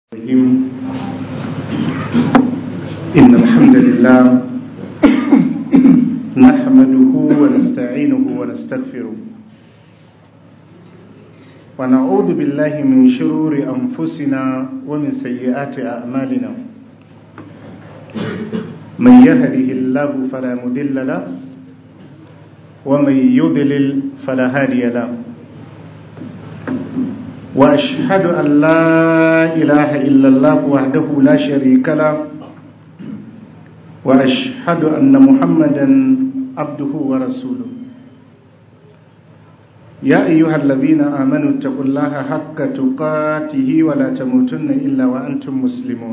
إن الحمد لله نحمده ونستعينه ونستغفره ونعوذ بالله من شرور أنفسنا ومن سيئات أعمالنا من يهده الله فلا مضل له ومن يضلل فلا هادي له وأشهد أن لا إله إلا الله وحده لا شريك له وأشهد أن محمدا عبده ورسوله يا أيها الذين آمنوا اتقوا الله حق تقاته ولا تموتن إلا وأنتم مسلمون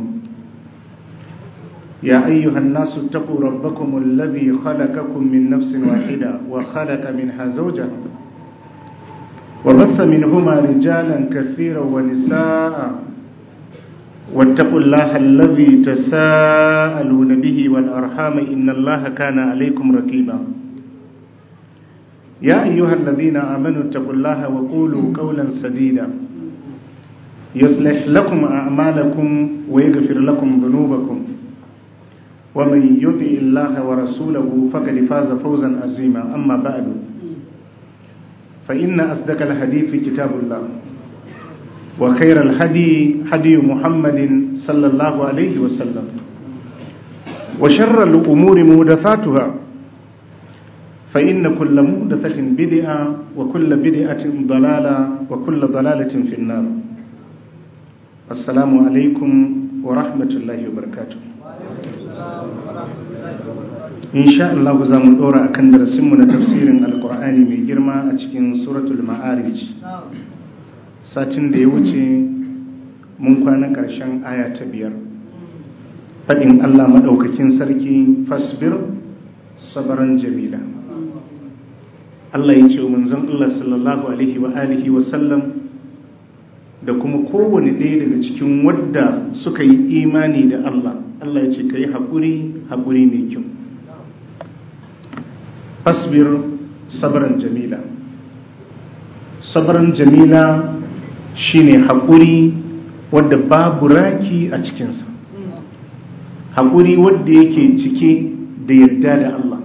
يا أيها الناس اتقوا ربكم الذي خلقكم من نفس واحدة وخلق منها زوجها وبث منهما رجالا كثيرا ونساء واتقوا الله الذي تساءلون به والأرحام إن الله كان عليكم رقيبا يا أيها الذين آمنوا اتقوا الله وقولوا قولا سديدا يصلح لكم أعمالكم ويغفر لكم ذنوبكم ومن يطع الله ورسوله فقد فاز فوزا عظيما أما بعد فإن أصدق الحديث كتاب الله وخير الهدي هدي محمد صلى الله عليه وسلم وشر الأمور محدثاتها فإن كل محدثة بدعة وكل بدعة ضلالة وكل ضلالة في النار. السلام عليكم ورحمة الله وبركاته. insha Allah za mu dora akan darasinmu na tafsirin alkur'ani mai girma a cikin suratul ma'arij. Satin da ya wuce mun kwana ƙarshen aya ta 5, faɗin Allah maɗaukakin sarki fasbir sabaran jamila. Allah ya ce manzon Allah sallallahu alaihi wa alihi wa sallam da kuma kowane ɗaya daga cikin wadda suka yi imani da Allah ya ce ka yi haƙuri mai kyau. fasbir sabran jamila. Sabran jamila shine haƙuri wadda babu raki a cikinsa, haƙuri wadda yake cike da yarda da Allah,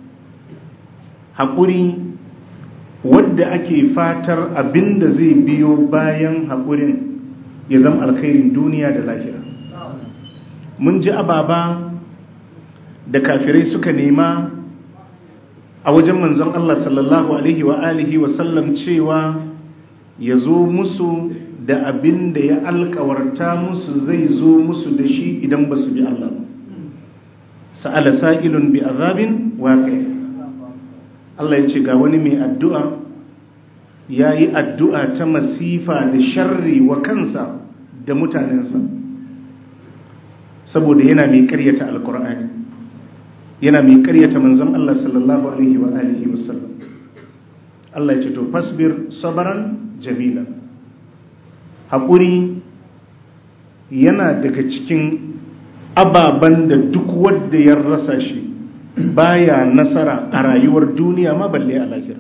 haƙuri wadda ake fatar abinda zai biyo bayan haƙurin ya zama alkhairin duniya da lahira. Mun ji ababa da kafirai suka nema a wajen manzon Allah sallallahu alaihi wa alihi wa sallam cewa ya zo musu da abin da ya alkawarta musu zai zo musu da shi idan ba su bi Allah. Sa'ala sa'ilun bi azabin waqi'. Allah ya ce ga wani mai addu'a ya yi addu'a ta masifa da sharri wa kansa da mutanensa saboda yana mai karyata alkur'ani, yana mai karyata manzon Allah sallallahu alaihi wa alihi wasallam. Allah ya ce to fasbir sabran jamila. Haƙuri yana daga cikin ababen da duk wanda ya rasa shi baya nasara a rayuwar duniya ma balle a lahira.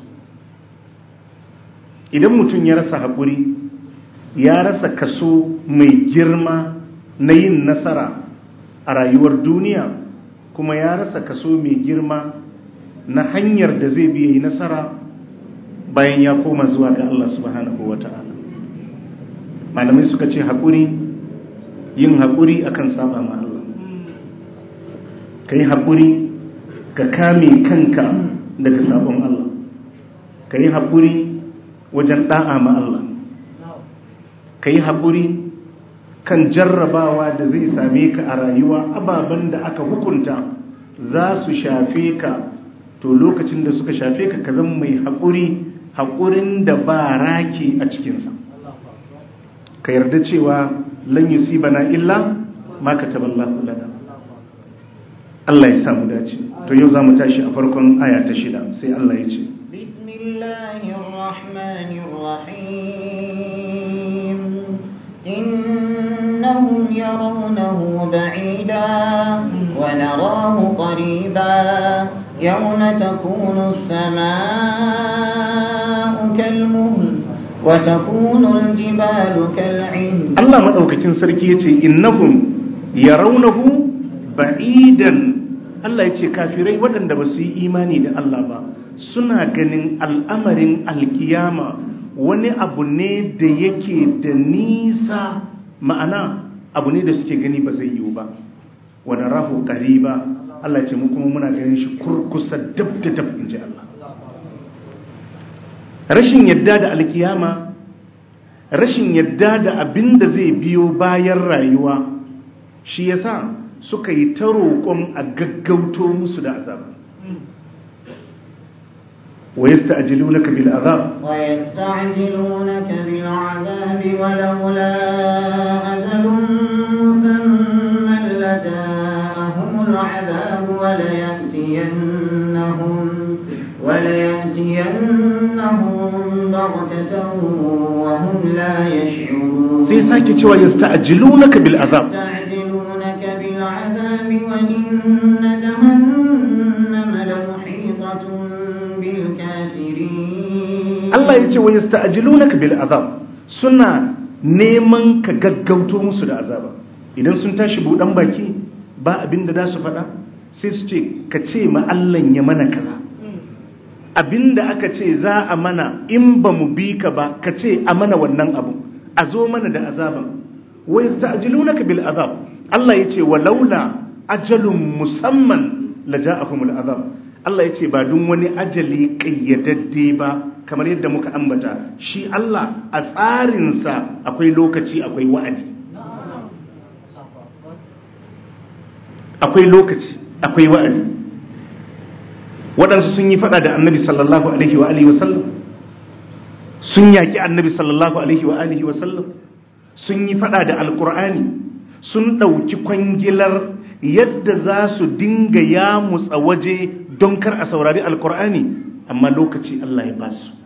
Idan mutum ya rasa haƙuri ya rasa kaso mai girma na yin nasara a rayuwar duniya, kuma ya rasa kaso mai girma na hanyar da zai biya yi nasara bayan ya koma zuwa ga Allah subhanahu wa ta'ala. Malamai suka ce yin haƙuri akan saba ma Allah, ka yi haƙuri ka kame kanka daga sabon Allah, ka yi haƙuri wajen ɗa'a ma Allah, ka yi haƙuri kan jarrabawa da zai same ka a rayuwa, ababen da aka hukunta za su shafe ka, to lokacin da suka shafe ka ka zama mai haƙurin da ba raki a cikinsa. Ka yarda cewa lan yusibana illa ma kataballahu lana. Allah ya samu dace. To yau za mu tashi a farkon aya ta 6 sai Allah ya ce bismillahirrahmanirrahim innahum yarawnahu ba'ida wa narahu qariba yawma takunu as-samaa'u kalmuhl وتكون الجبال كالعهن Allah madaukakin sarki yace innahum yarawnahu ba'idan. Allah yace kafirai waɗanda ba su yi imani da Allah ba suna ganin al'amarin alkiyama wani abu ne da yake da nisa, ma'ana abu ne da suke gani ba zai yiwu ba. Wa narahu qariba, Allah yace mu kuma muna ganin shi kurkusa dab da dab, inji Allah. Rashin yadda da alkiyama, rashin yadda da abin da zai biyo bayan rayuwa, shi yasa suka yi ta roƙon a gaggauto musu da azab. Wa yasta'jilunaka bil azab ولولا أجل مسمى لجاءهم العذاب وليأتينهم بغتة وهم لا يشعرون. sai sake cewa yasta'jilunaka bil azab وإن جهنم لمحيطة بالكافرين. Allah ya ce wa yasta'jilunaka bil azab, suna neman ka gaggauto musu da azaba. Idan sun tashi budan baki ba abin da za su faɗa sai su ce ka ce ma Allah ya mana kaza. Abinda aka ce za a mana in ba mu bi ka ba, ka ce a mana wannan abu, a zo mana da azaban. Wa yasta'jilunaka bil azab, Allah ya ce walaula ajalun musamman laja'ahumul azab. Allah ya ce ba dun wani ajali kayyadadde ba, kamar yadda muka ambata, shi Allah a tsarinsa akwai lokaci, akwai wa'adi. Akwai lokaci, akwai wa'adi. Waɗansu sun yi faɗa da annabi sallallahu alaihi wa alihi wasallam, sun yaƙi annabi sallallahu alaihi wa alihi wasallam, sun yi faɗa da alƙur'ani, sun ɗauki kwangilar yadda za su dinga yamutsa waje don kar a saurari alƙur'ani, amma lokaci Allah ya ba su.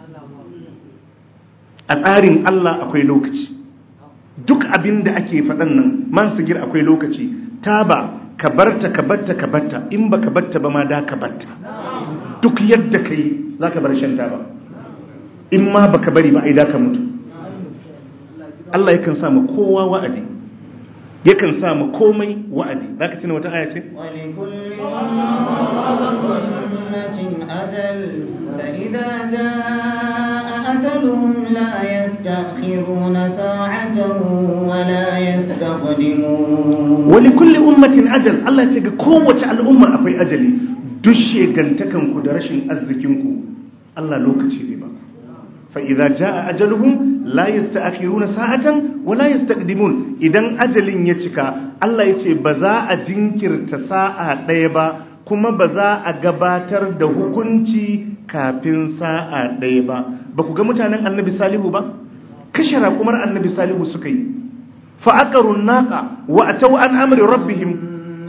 A tsarin Allah akwai lokaci. Duk abin da ake faɗan nan man sigir akwai lokaci. Taba ka barta in ba ka barta ba ma da ka barta. Duk yadda ka yi za ka bar shan taba, in ma ba ka bari ba ai da ka mutu. Allah yakan sa ma kowa wa'adi, yakan sa ma komai wa'adi. Za ka tuna wata aya ce? ولكل أمة أجل. Allah ce ga kowace al'umma akwai ajali. Duk shegantakanku da rashin arzikinku Allah lokaci zai ba. Fa idza jaa ajaluhum la yasta'khiruna sa'atan wa la yastaqdimun. Idan ajalin ya cika, Allah yace ba za a jinkirta sa'a ɗaya ba, kuma ba za a gabatar da hukunci kafin sa'a ɗaya ba. Ba ku ga mutanen Annabi Salihu ba? Kashe raƙumar Annabi Salihu suka yi. Fa aqarun naqa wa ataw an amri rabbihim.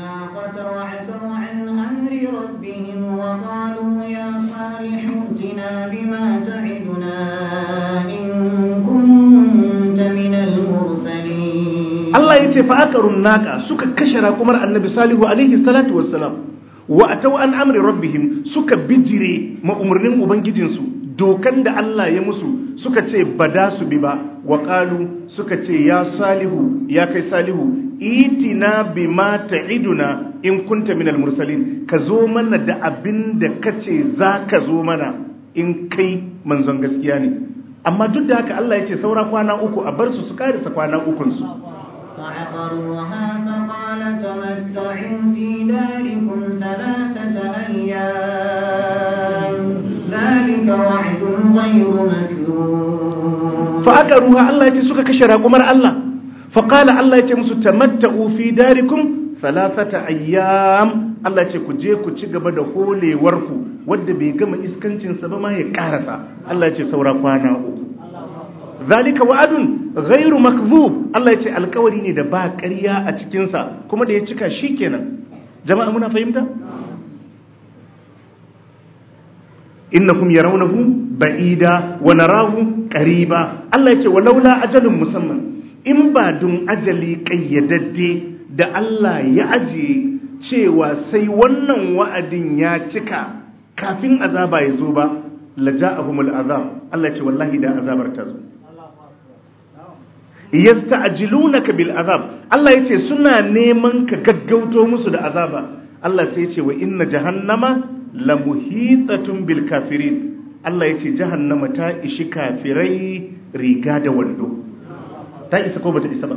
وقالوا يا صالح ائتنا بما تعدنا إن كنت من المرسلين. الله يتي فأكروا الناقة سكا كشرا كمر النبي صالح عليه الصلاة والسلام وأتوا عن أمر ربهم سكا بجري ما أمرنين وبنجدنسو dokan da Allah ya musu suka ce ba da su bi ba. Waƙalu suka ce ya salihu, ya kai salihu, itina bima ta'iduna in kunta minal mursalin, ka zo mana da abin da kace za ka zo mana in kai manzon gaskiya ne. Amma duk da haka Allah ya ce saura kwana uku, a bar su su karisa kwana ukunsu. فعقروها فقال تمتعوا في داركم 3 أيام ذلك وعد غير مكذوب. فعقروها الله يتي suka kashe raƙumar Allah. فقال الله يتي musu tamatta'u fi darikum 3 ayyam. Allah ce ku je ku ci gaba da holewarku, wanda bai gama iskancinsa ba ma ya karasa. Allah ya ce saura kwana uku. Zalika wa'adun ghairu makzub. Allah ya ce alkawari ne da ba ƙarya a cikinsa, kuma da ya cika shi kenan. Jama'a muna fahimta? Innakum yarawnahu ba'ida wa narahu qariba. Allah ya ce walaula ajalun musamman, in ba dun ajali kayyadadde da Allah ya ajiye cewa sai wannan wa'adin ya cika kafin azaba ya zo ba, laja'ahumul azab. Allah ya ce wallahi da azabar ta zo. yasta'jilunaka bil azab Allah yace suna neman ka gaggauto musu da azaba Allah sai yace wa inna jahannama lamuhitatun bil kafirin Allah yace jahannama ta ishi kafirai riga da wando ta isa ko bata isa ba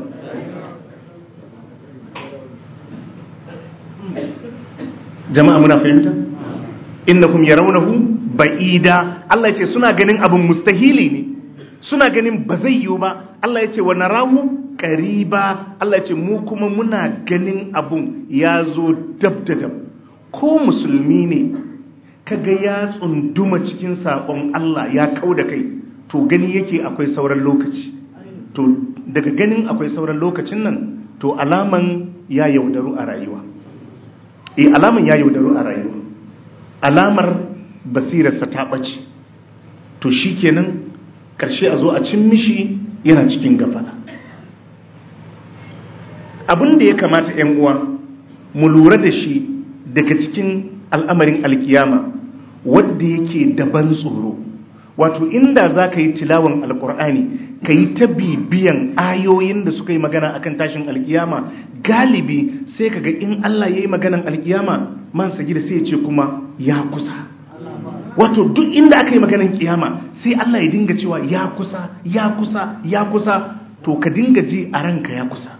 jama'a muna fahimta innakum yarawnahu ba'ida Allah yace suna ganin abun mustahili ne suna ganin ba zai yiwu ba Allah yace wa narahu qariba Allah yace mu kuma muna ganin abun ya zo dab da dab ko musulmi ne kaga ya tsunduma cikin sabon Allah ya kauda kai to gani yake akwai sauran lokaci to daga ganin akwai sauran lokacin nan to alaman ya yaudaru a rayuwa alaman ya yaudaru a rayuwa alamar basirarsa ta ɓace to shi kenan ƙarshe a zo a cin mishi yana cikin gafala abin da ya kamata ‘yan uwa mu lura da shi daga cikin al'amarin alkiyama wadda yake daban tsoro wato inda za ka yi tilawan alkur'ani ka yi ta bibiyan ayoyin da suka yi magana akan tashin alkiyama galibi sai kaga in Allah ya yi maganan alkiyama man sagida sai ya ce kuma ya kusa wato duk inda aka yi maganan kiyama sai Allah ya dinga cewa ya kusa ya kusa ya kusa to ka dinga ji a ranka ya kusa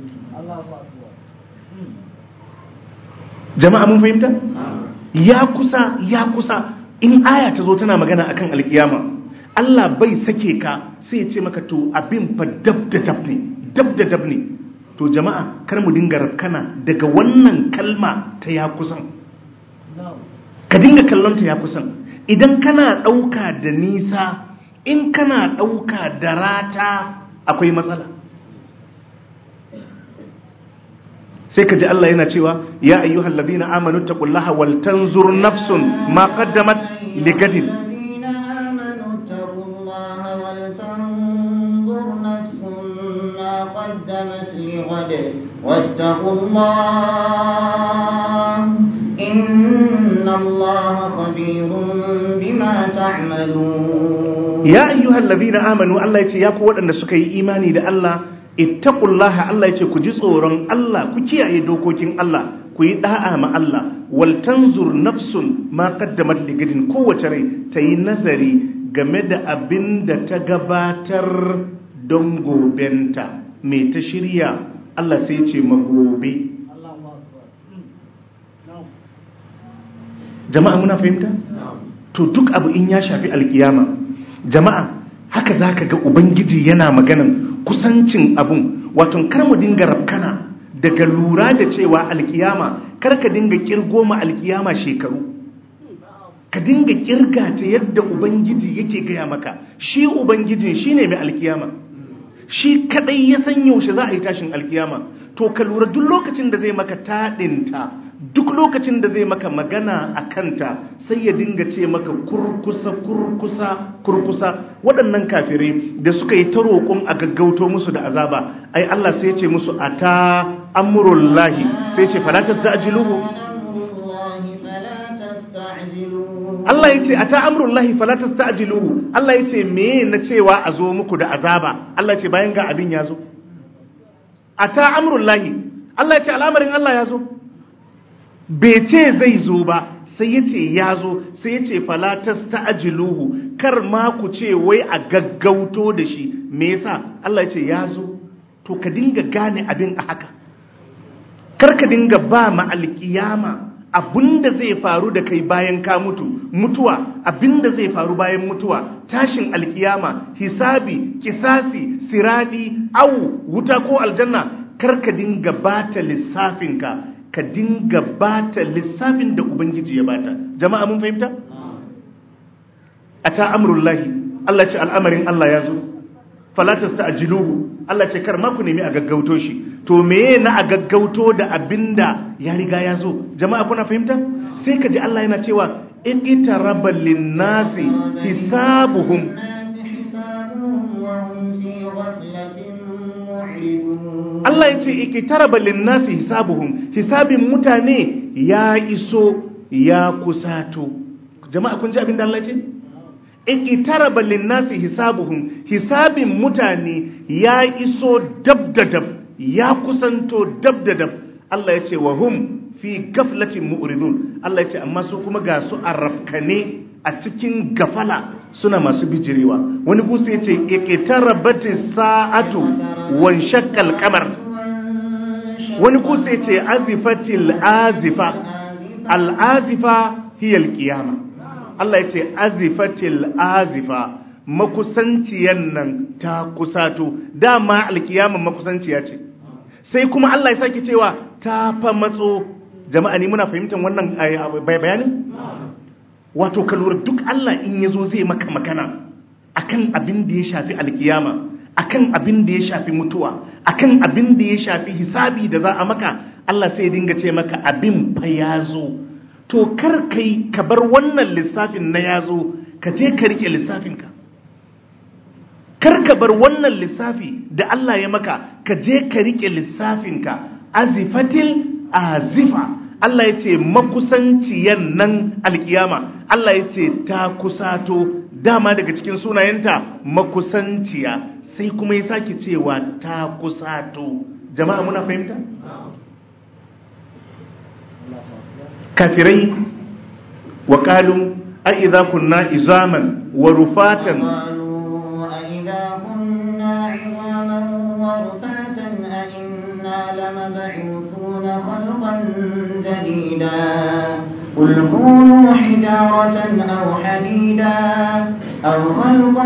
jama'a mun fahimta ya kusa in aya ta zo tana magana akan alkiyama Allah bai sake ka sai ya ce maka to abin fa dab da dab ne to jama'a kar mu dinga rafkana daga wannan kalma ta ya kusan ka dinga kallon ta ya kusan idan kana dauka da nisa in kana dauka da rata akwai matsala sai ka ji Allah yana cewa ya ayyuhal ladina amanu taqullaha wal tanzur nafsun ma qaddamat ligadin واتقوا الله إن الله خبير بما تعملون يا أيها الذين آمنوا الله يتياكوا وأن سكي إيماني دا الله اتقوا الله الله يتيكوا جزورا الله كي يدوكوكين الله كي داء مع الله ولتنظر نفس ما قدمت لقدن قوة ري تي نظري game da abin da ta gabatar don gobenta mai ta shirya Allah sai ce magobe jama'a muna fahimta to duk abu in ya shafi alkiyama jama'a haka zaka ga ubangiji yana maganan kusancin abun wato kar mu dinga rabkana daga lura da cewa alkiyama kar ka dinga kirgo ma alkiyama shekaru ka dinga kirga ta yadda ubangiji yake gaya maka shi ubangijin shine mai alkiyama shi kadai ya san yaushe za a yi tashin alkiyama to ka lura duk lokacin da zai maka taɗinta duk lokacin da zai maka magana a kanta sai ya dinga ce maka kurkusa waɗannan kafirai da suka yi ta roƙon a gaggauto musu da azaba ai Allah sai ya ce musu ata amurullahi sai ya ce fala tasta'jiluhu Allah ya ce ata amrullahi fala tasta'jiluhu Allah ya ce me na cewa a zo muku da azaba Allah ya ce bayan ga abin ya zo ata amrullahi Allah ya ce al'amarin Allah ya zo bai ce zai zo ba sai ya ce ya zo sai ya ce fala tasta'jiluhu kar ma ku ce wai a gaggauto da shi me yasa Allah ya ce ya zo to ka dinga gane abin a haka kar ka dinga ba ma alkiyama abinda zai faru da kai bayan ka mutuwa abinda zai faru bayan mutuwa tashin alkiyama hisabi kisasi siradi au wuta ko aljanna kar ka dinga bata lissafinka ka dinga bata lissafin da ubangiji ya bata jama'a mun fahimta ata amrullahi Allah ce al'amarin Allah ya zo fala tasta'jiluhu Allah ce kar ma ku nemi a gaggauto shi to meye na a gaggauto da abinda ya riga ya zo jama'a kuna fahimta sai ka ji Allah yana cewa iqtaraba lin-nasi hisabuhum Allah ya ce iqtaraba lin-nasi hisabuhum hisabin mutane ya iso ya kusato jama'a kun ji abinda Allah ya ce iqtaraba lin-nasi hisabuhum, hisabin mutane ya iso dabdadab, ya kusanto dabdadab. Allah yace wa hum fi gaflatin mu'ridun, Allah yace amma su kuma ga su arabkane a cikin gafala suna masu bijirewa. Wani kusa yace iqtarabatis sa'atu wan shaqqal qamar, wani kusa yace azifatil azifa, al azifa hiya al qiyamah. Allah ya ce azifatil azifa, makusanciyan nan ta kusato. Dama alkiyama makusanciya ce, sai kuma Allah ya sake cewa ta fa matso. Jama'a ni muna fahimtar wannan bayanin? Wato ka lura duk Allah in yazo zai maka magana akan abin da ya shafi alkiyama, akan abin da ya shafi mutuwa, akan abin da ya shafi hisabi da za a maka, Allah sai ya dinga ce maka abin fa yazo. To kar kai ka bar wannan lissafin na yazo ka je ka rike lissafinka, kar ka bar wannan lissafi da Allah ya maka ka je ka rike lissafinka. Azifatil azifa, Allah ya ce makusanciyan nan alkiyama, Allah ya ce ta kusato. Dama daga cikin sunayenta makusanciya, sai kuma ya sake cewa ta kusato. Jama'a muna fahimta? kafirai wa qalu a idza kunna izaman wa rufatan قل كونوا حجارة أو حديدا أو خلقا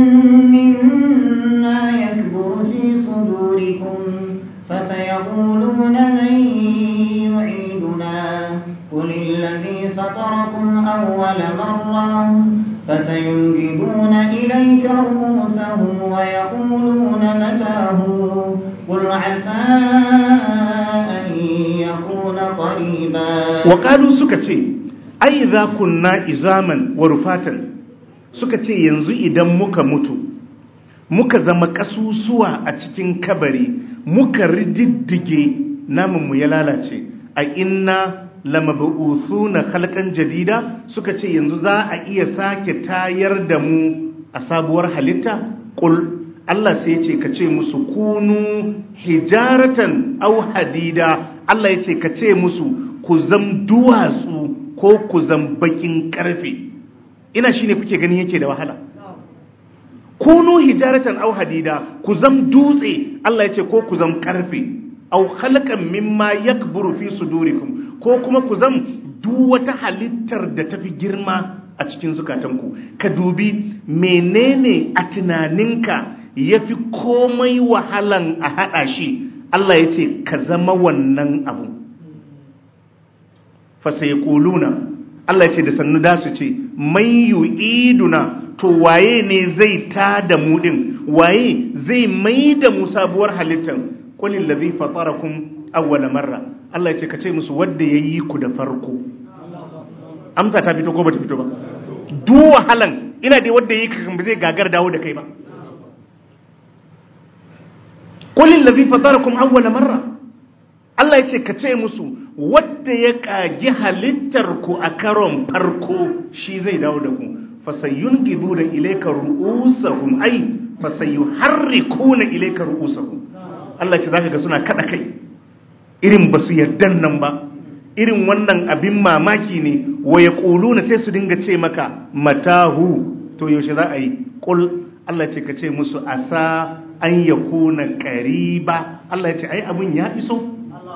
مما يكبر في صدوركم فسيقولون من يعيدنا قل الذي فطركم أول مرة فسينجدون إليك رؤوسهم ويقولون متاه قل عسى أن يكون قريبا. وقالوا سكتي أئذا كنا إزاما ورفاتا، سكتي ينزو إذا muka mutu muka zama kasusuwa a cikin kabari, muka rididdige namun mu ya lalace, a inna lamab'uthuna khalqan jadida, suka ce yanzu za a iya sake tayar da mu a sabuwar halitta. Qul, Allah sai ya ce ka ce musu kunu hijaratan aw hadida, Allah ya ce ka ce musu ku zam duwatsu ko ku zam bakin karfe. Ina shine kuke gani yake da wahala. Kunu hijaratan aw hadida, ku zam dutse, Allah ya ce, ko ku zam karfe. Aw khalqan mimma yakburu fi sudurikum, ko kuma ku zam duk wata halittar da tafi girma a cikin zukatanku. Ka dubi menene a tunaninka yafi komai wahalan a hada shi. Allah ya ce ka zama wannan abu. Fa sayquluna, Allah ya ce da sannu da su ce man yu'iduna, to waye ne zai tada mu din, waye zai mai da mu sabuwar halittan. Qulil ladhi fatarakum awwala marra, Allah ya ce ka ce musu wanda yayi ku da farko. Amsa ta fito ko ba ta fito ba? Duk wahalan ina dai wanda yayi ka kan ba zai gagar dawo da kai ba. Qulil ladhi fatarakum awwala marra, Allah ya ce ka ce musu wanda ya kagi halittar ku a karon farko shi zai dawo da ku. Fasayungiduna ilayka ru'usahum, ay fasayuharrikuna ilayka ru'usahum. Allah ce zaka ga suna kada kai, irin basu yardan nan ba, irin wannan abin mamaki ne. Wa yaquluna, sai su dinga ce maka matahu, to yaushe za a yi? Qul, Allah ce ka ce musu asa an yakuna qariba. Allah ya ce ai abun ya iso.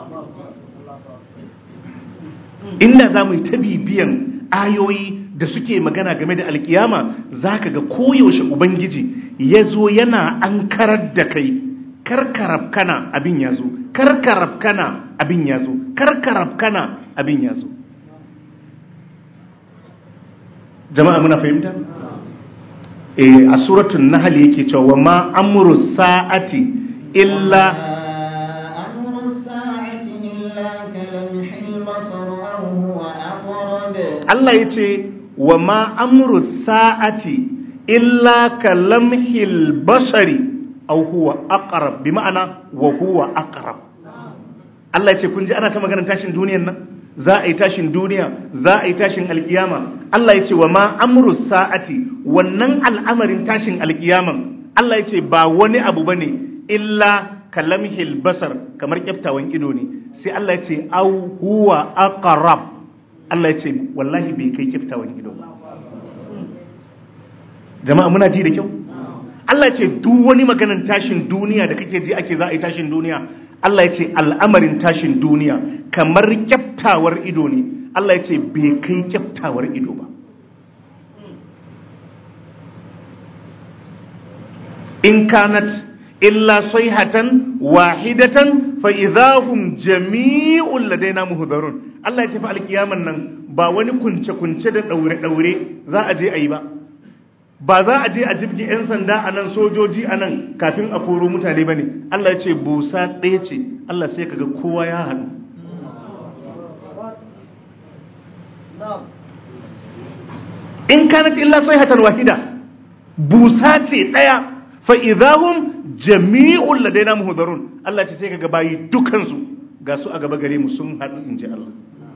Inda za mu yi ta bibiyan ayoyi da suke magana game da alkiyama, zaka ga koyaushe Ubangiji ya zo yana ankarar da kai, karkarab kana abin ya zo, karkarab kana abin ya zo, karkarab kana abin ya zo. Jama'a muna fahimta? A suratul Nahl yake cewa wa ma amru sa'ati illa Allah ya ce wa ma amru sa'ati illa kalamhil basari aw huwa aqrab, bi ma'ana wa huwa aqrab. Allah ya ce kun ji ana ta maganar tashin duniyan nan, za a yi tashin duniya, za a yi tashin alkiyama. Allah ya ce wa ma amru sa'ati, wannan al'amarin tashin alkiyaman Allah ya ce ba wani abu bane illa kalamhil basar, kamar kyaftawan ido ne. Sai Allah ya ce au huwa aqrab, Allah ya ce wallahi bai kai kyaftawan ido ba. Jama'a muna ji da kyau? Allah ya ce duk wani maganan tashin duniya da kake ji ake za a yi tashin duniya, Allah ya ce al'amarin tashin duniya kamar kyaftawar ido ne. Allah ya ce bai kai kyaftawar ido ba. In kanat illa sayhatan wahidatan fa idahum jami'un ladaina muhdarun. Allah ya ce fa alkiyaman nan ba wani kunce da daure za a je ayi ba za a je a jibgi yan sanda anan, sojoji anan kafin a koro mutane bane. Allah ya ce busa ɗaya ce, Allah sai kaga kowa ya haɗu. In kanat illa sayhatan wahida, busa ce ɗaya, fa idahum jami'un ladaina muhdarun. Allah ce sai kaga bayi dukansu ga su a gaba gare mu sun haɗu, inji Allah.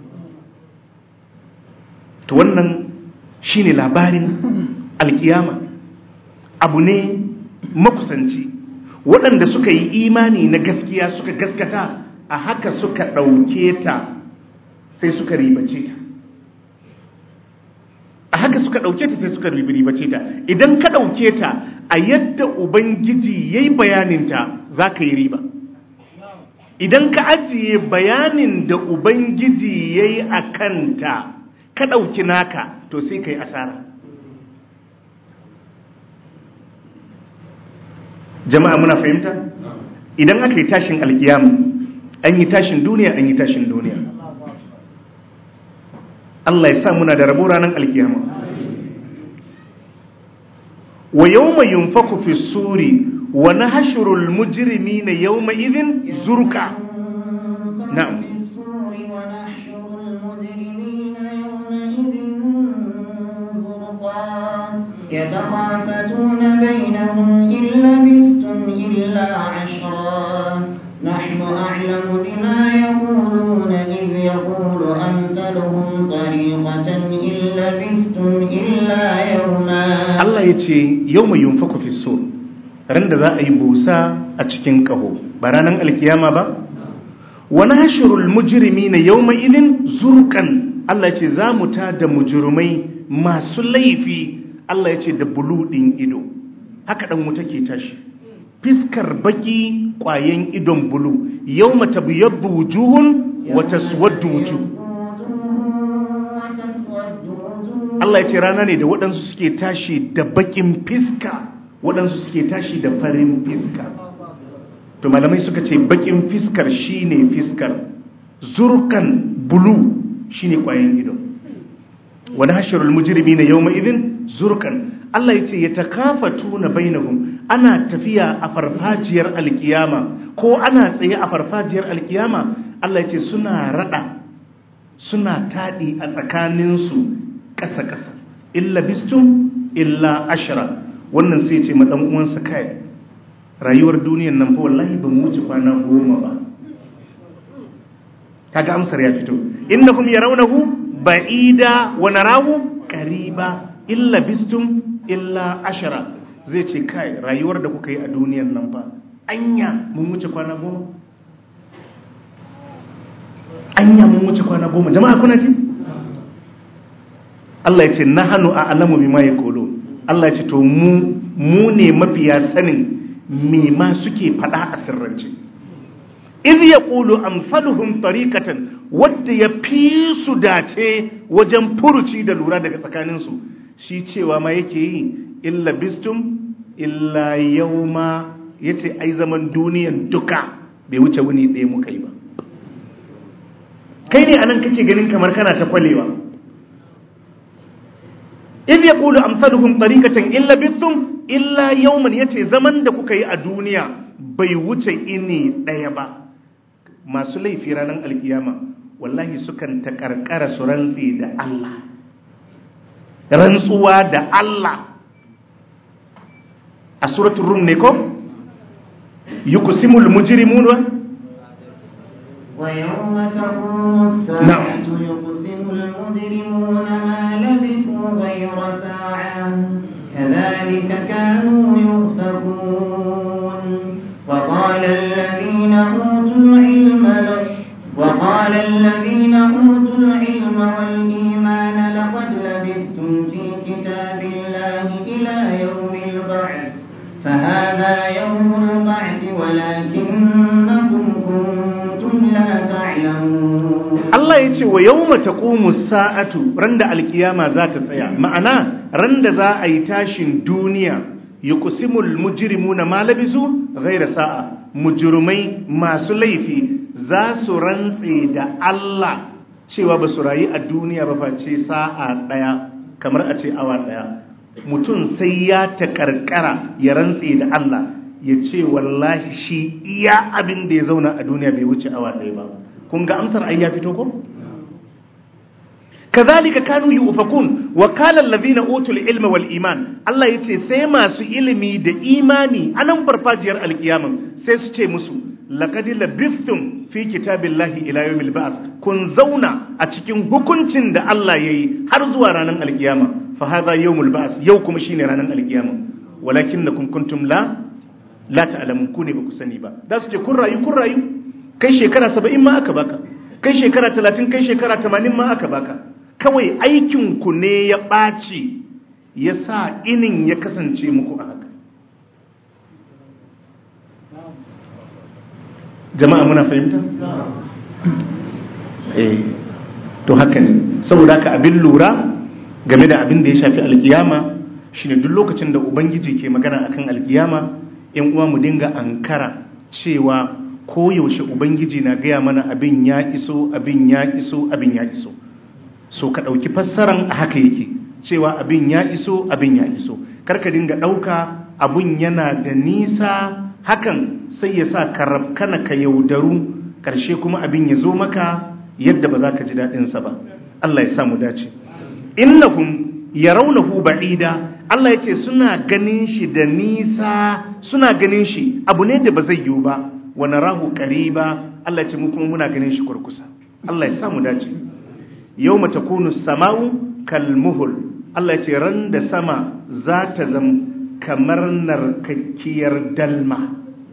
To wannan shine labarin alkiyama, abu ne makusanci. Waɗanda suka yi imani na gaskiya suka gaskata, a haka suka ɗauke ta sai suka ribace ta. A haka suka ɗauke ta sai suka ribace ta. Idan ka ɗauke ta a yadda Ubangiji ya yi bayaninta, za ka yi riba. Idan ka ajiye bayanin da Ubangiji ya yi a kanta, ka ɗauki naka, to sai ka yi asara. Jama'a muna fahimta? Idan aka yi tashin alkiyama, an yi tashin duniya, an yi tashin duniya. Allah ya sa muna da rabo ranar alkiyama. Wa yawma yunfaku fi suri wa nahshurul mujrimina yawma idhin zurqa. Na'am. يتخافتون بينهم إن لبثتم إلا عشرا نحن أعلم بما يقولون إذ يقول أمثلهم طريقة إن لبثتم إلا يوما. الله يتي يوم ينفخ في الصور، رند ذا أي بوسا أتشكين كهو برانا القيامة با. ونحشر المجرمين يومئذ زرقا. الله يتي ذا متاد مجرمي ما سليفي. Allah ya ce da bulu ɗin ido, haka ɗan wuta ke tashi, fiskar baki ƙwayen idon bulu, yau mata biyar wujuhun wata suwaddu wuju. Allah ya ce rana ne da waɗansu suke tashi da bakin fiska, waɗansu suke tashi da farin fiska. To malamai suka ce bakin fiskar shine fiskar, zurkan bulu shine ƙwayen ido. Wani hashirul mujirmi na yau ma'izin zurkan. Allah ya ce ya takafatu na bainahum, ana tafiya a farfajiyar alkiyama ko ana tsaye a farfajiyar alkiyama. Allah ya ce suna rada, suna taɗi a tsakaninsu ƙasa-ƙasa. Illa bistum illa ashira. Wannan sai ce maɗan uwansa kai, rayuwar duniyan nan fa wallahi ba mu wuce kwana 10 ba. Kaga amsar ya fito. Innahum yarawnahu ba'ida wa narahu qariba illa bistum illa ashara. Zai ce kai rayuwar da kuka yi a duniyan nan fa anya mun wuce kwana 10. Anya mun wuce kwana 10. Jama'a kuna ji? Allah ya ce nahnu a'lamu bima yaqulun. Allah ya ce to mu ne mafiya sanin me ma suke fada a sirrance. idh yaqulu amsaluhum tariqatan, wadda ya fi su dace wajen furuci da lura daga tsakaninsu, shi cewa ma yake yi illa bistum illa yawma, yace ai zaman duniyan duka bai wuce wuni ɗaya muka yi ba. Kai ne anan kake ganin kamar kana ta kwalewa. idh yaqulu amsaluhum tariqatan illa bistum illa yawman, yace zaman da kuka yi a duniya bai wuce ini ɗaya ba. Masu laifi ranar alkiyama wallahi sukan ta karkara su rantsi da Allah, rantsuwa da Allah. A suratul rum ne ko yuqsimul mujrimuna wa yawma taqumu as-saa'atu yuqsimul mujrimuna ma labithu ghayra sa'a كذلك كانوا يؤفكون وقال الذين أوتوا العلم والإيمان لقد لبثتم في كتاب الله إلى يوم البعث فهذا يوم البعث ولكنكم كنتم لا تعلمون. الله يقول ويوم تقوم الساعة رند القيامة ذات tsaya ma'ana randa za a yi tashin duniya yuqsimul mujrimuna ma labisu ghayra sa'a mujrimai masu laifi za su rantse da Allah cewa ba su rayu a duniya ba face sa'a daya kamar a ce awa daya. Mutum sai ya takarkara ya rantse da Allah ya ce wallahi shi iya abin da ya zauna a duniya bai wuce awa daya ba. Kun ga amsar ai ya fito ko? Kazalika kanu yufakun wa qala allazina utul ilma wal iman. Allah yace sai masu ilimi da imani anan farfajiyar alkiyaman sai su ce musu laqad labithtum fi kitabillahi ila yawmil ba's. Kun zauna a cikin hukuncin da Allah yayi har zuwa ranar alkiyama. Fa hadha yawmul ba's, yau kuma shine ranar alkiyama. Walakinnakum kuntum la ta'lamun, ku ne ba ku sani ba. Da su ce kun rayu kai shekara 70 ma aka baka, kai shekara 30, kai shekara 80 ma aka baka. Kawai aikinku ne ya ɓaci ya sa inin ya kasance muku a haka. Jama'a muna fahimta? To haka ne, saboda haka abin lura game da abin da ya shafi alkiyama shine duk lokacin da Ubangiji ke magana akan alkiyama, ‘yan uwa mu dinga ankara cewa koyaushe Ubangiji na gaya mana abin ya iso. So ka ɗauki fassaran a haka yake cewa abin ya iso. Karka dinga ɗauka abin yana da nisa, hakan sai ya sa ka rabkana ka yaudaru, ƙarshe kuma abin ya zo maka yadda ba za ka ji daɗinsa ba. Allah ya samu dace. Innahum yarawnahu ba'ida. Allah ya ce suna ganin shi da nisa, suna ganin shi abu ne da ba zai yiwu ba. Wa narahu qariba. Allah ya ce mu kuma muna ganin shi kurkusa. Allah ya samu dace. Yau mata kunu sama'u kalmuhul. Allah ya ce ran da sama za ta zama kamar narkakkiyar dalma.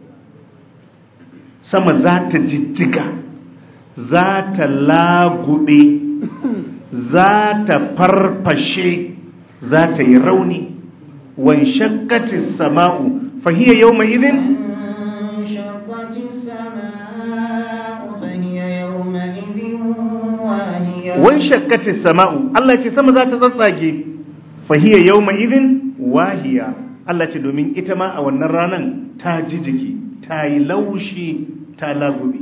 Sama za ta jijjiga, za ta lagube, za ta farfashe, za ta yi rauni. Wan shakkati sama'u fahiya yau mai idin? Wan shakkati sama'u, Allah ce sama za ta tsatsage, fahiya yawma idhin wahiya. Allah ce domin ita ma a wannan ranan ta ji jiki, ta yi laushi, ta lagube.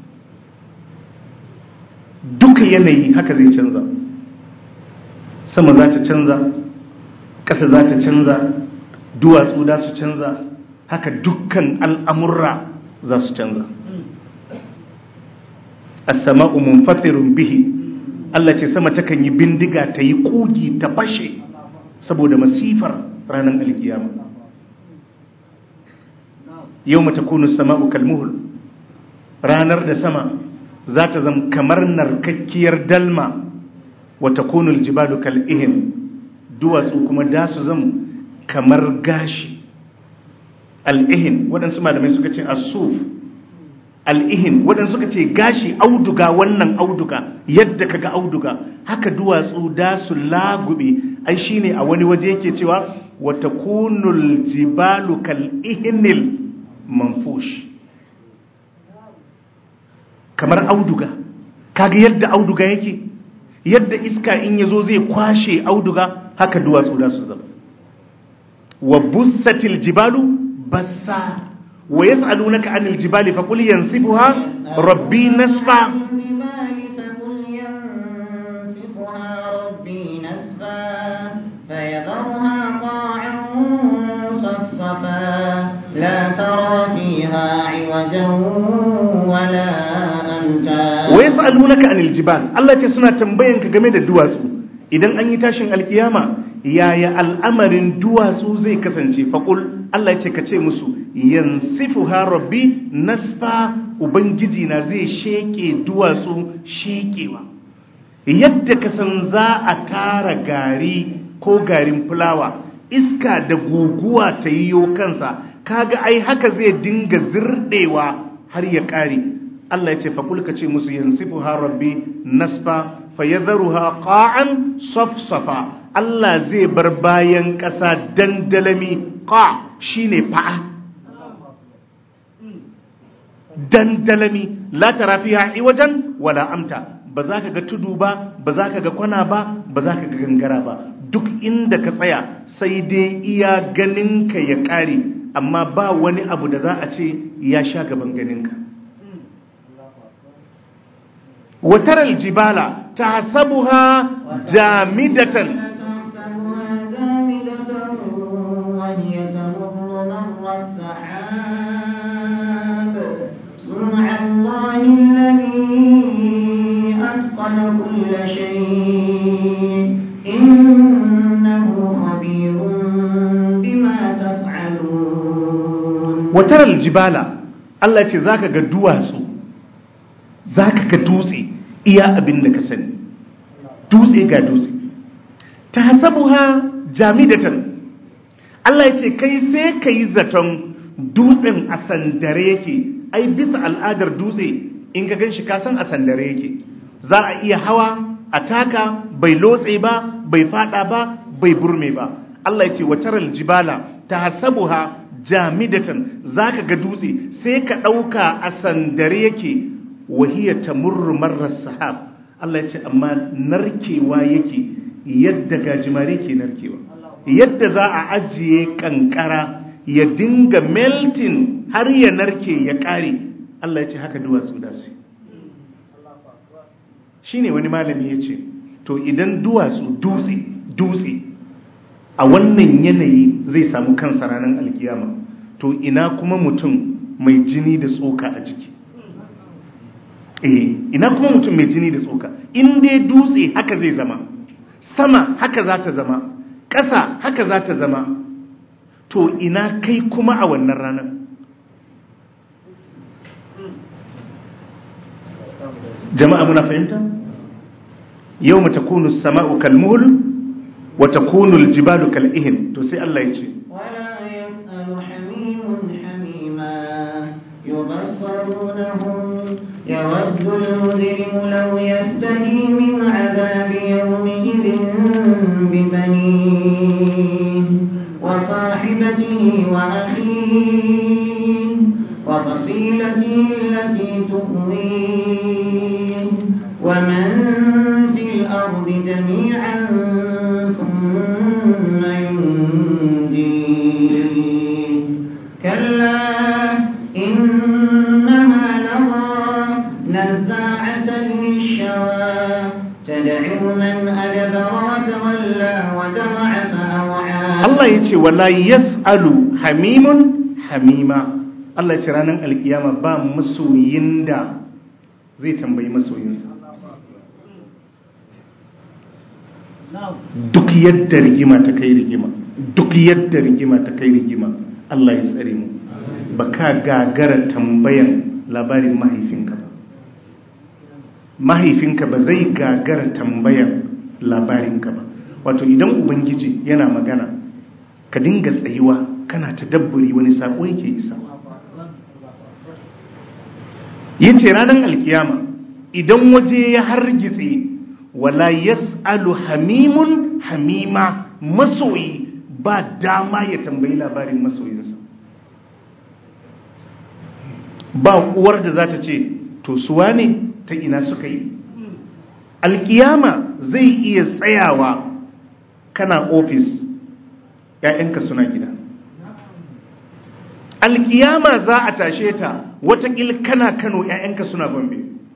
Duka yanayi haka zai canza. Sama za ta canza, ƙasa za ta canza, duwatsu za su canza, haka dukkan al'amurra za su canza. As-sama'u munfatirun bihi. Allah ce sama takan yi bindiga ta yi kugi ta fashe saboda masifar ranar alkiyama. Yau mata kunu sama'u kalmuhul, ranar da sama za ta zama kamar narkakkiyar dalma. Wata kunul jibalu kal'ihin, duwatsu kuma da su zama kamar gashi. Al'ihin waɗansu malamai suka ce asuf. Al'ihin waɗansu suka ce gashi, auduga, wannan auduga yadda kaga auduga haka duwatsu da su lagube. Ai shine a wani waje yake cewa wata kunul jibalu kal'ihinil manfush, kamar auduga. Kaga yadda auduga yake, yadda iska in yazo zai kwashe auduga, haka duwatsu da su zama. Wa bussatil jibalu bassa. wa yas'alunaka 'anil jibali faqul yansifuha rabbi nasfa. لا ترى فيها عوجا ولا أمتا. ويسألونك عن الجبال الله تسنى تنبينك game da duwatsu idan an yi tashin alkiyama yaya al'amarin duwatsu zai kasance. faqul Allah yace kace musu yansifuha rabbi nasfa, ubangiji na zai sheke duwatsu shekewa. Yadda kasan za a tara gari ko garin fulawa iska da guguwa ta yiwo kansa, kaga ai haka zai dinga zirdewa har ya kare. Allah ya ce faqul ka ce musu yansifuha rabbi nasfa fayadharuha qa'an safsafa. Allah zai bar bayan ƙasa dandalami. qa shine fa'a, dandalami, la tara fiha iwajan wala amta. Ba za ka ga tudu ba, ba za ka ga kwana ba, ba za ka ga gangara ba. Duk inda ka tsaya sai dai iya ganinka ya ƙare, amma ba wani abu da za a ce ya sha gaban ganinka. Wataral jibala tahsabuha jamidatan كل شيء إنه خبير بما تفعلون. وترى الجبال الله يقول ذاك دواسو ذاك دوسي إيا أبن لك سن دوسي دوسي تحسبها جامدة. Allah ya ce kai sai ka yi zaton dutsen a sandare yake. Ai bisa al'adar dutse in ka gan shi kasan a sandare yake. Za a iya hawa a taka, bai lotse ba, bai fada ba, bai burme ba. Allah ya ce wataral jibala tahsabuha jamidatan, zaka ga dutse sai ka dauka a sandare yake, wahiya tamurru marras sahab. Allah ya ce amma narkewa yake yadda gajimare ke narkewa, yadda za a ajiye kankara ya dinga melting har ya narke ya kare. Allah ya ce haka duwatsu da su. Shine wani malami ya ce to idan duwatsu dutse a wannan yanayi zai samu kansa ranar alkiyama, to ina kuma mutum mai jini da tsoka a jiki. Ina kuma mutum mai jini da tsoka. In dai dutse haka zai zama, sama haka za ta zama, ƙasa haka za ta zama, to ina kai kuma a wannan ranar. Jama'a muna fahimta? Yau mata kunu sama'u kalmuhul wa takunu aljibalu kal'ihin. To sai Allah ya ce wala yas'alu hamimun hamima yubassarunahum yawaddu al-mujrimu law yaftadi min 'adhabi yawmin bibanihi wa sahibatihi wa akhihi wa fasilatihi allati tu'wihi wa man fil ardi jami'an thumma yunjihi kalla innaha lagha nazza'atan lish-shawa tad'u man adbara wa tawalla wa jama'a fa'awa. Allah yace wala yas'alu hamimun hamima. Allah ya ce ranar alkiyama ba masoyin da zai tambayi masoyinsa. Duk yadda rigima ta kai rigima, duk yadda rigima ta kai rigima, Allah ya tsare mu. Ba ka gagara tambayan labarin mahaifinka ba. Mahaifinka ba zai gagara tambayan labarinka ba. Wato idan Ubangiji yana magana, ka dinga tsayuwa kana tadabburi wani sako yake isa. Yace ranar alkiyama idan waje ya hargitse, wala yas'alu hamimun hamima, masoyi ba dama ya tambayi labarin masoyinsa. Ba uwar da za ta ce to suwa ne ta ina suka yi. Alkiyama zai iya tsayawa kana ofis, ‘ya'yanka suna gida. Alkiyama za a tashe ta watakil kana Kano, ‘ya'yanka suna Gombe.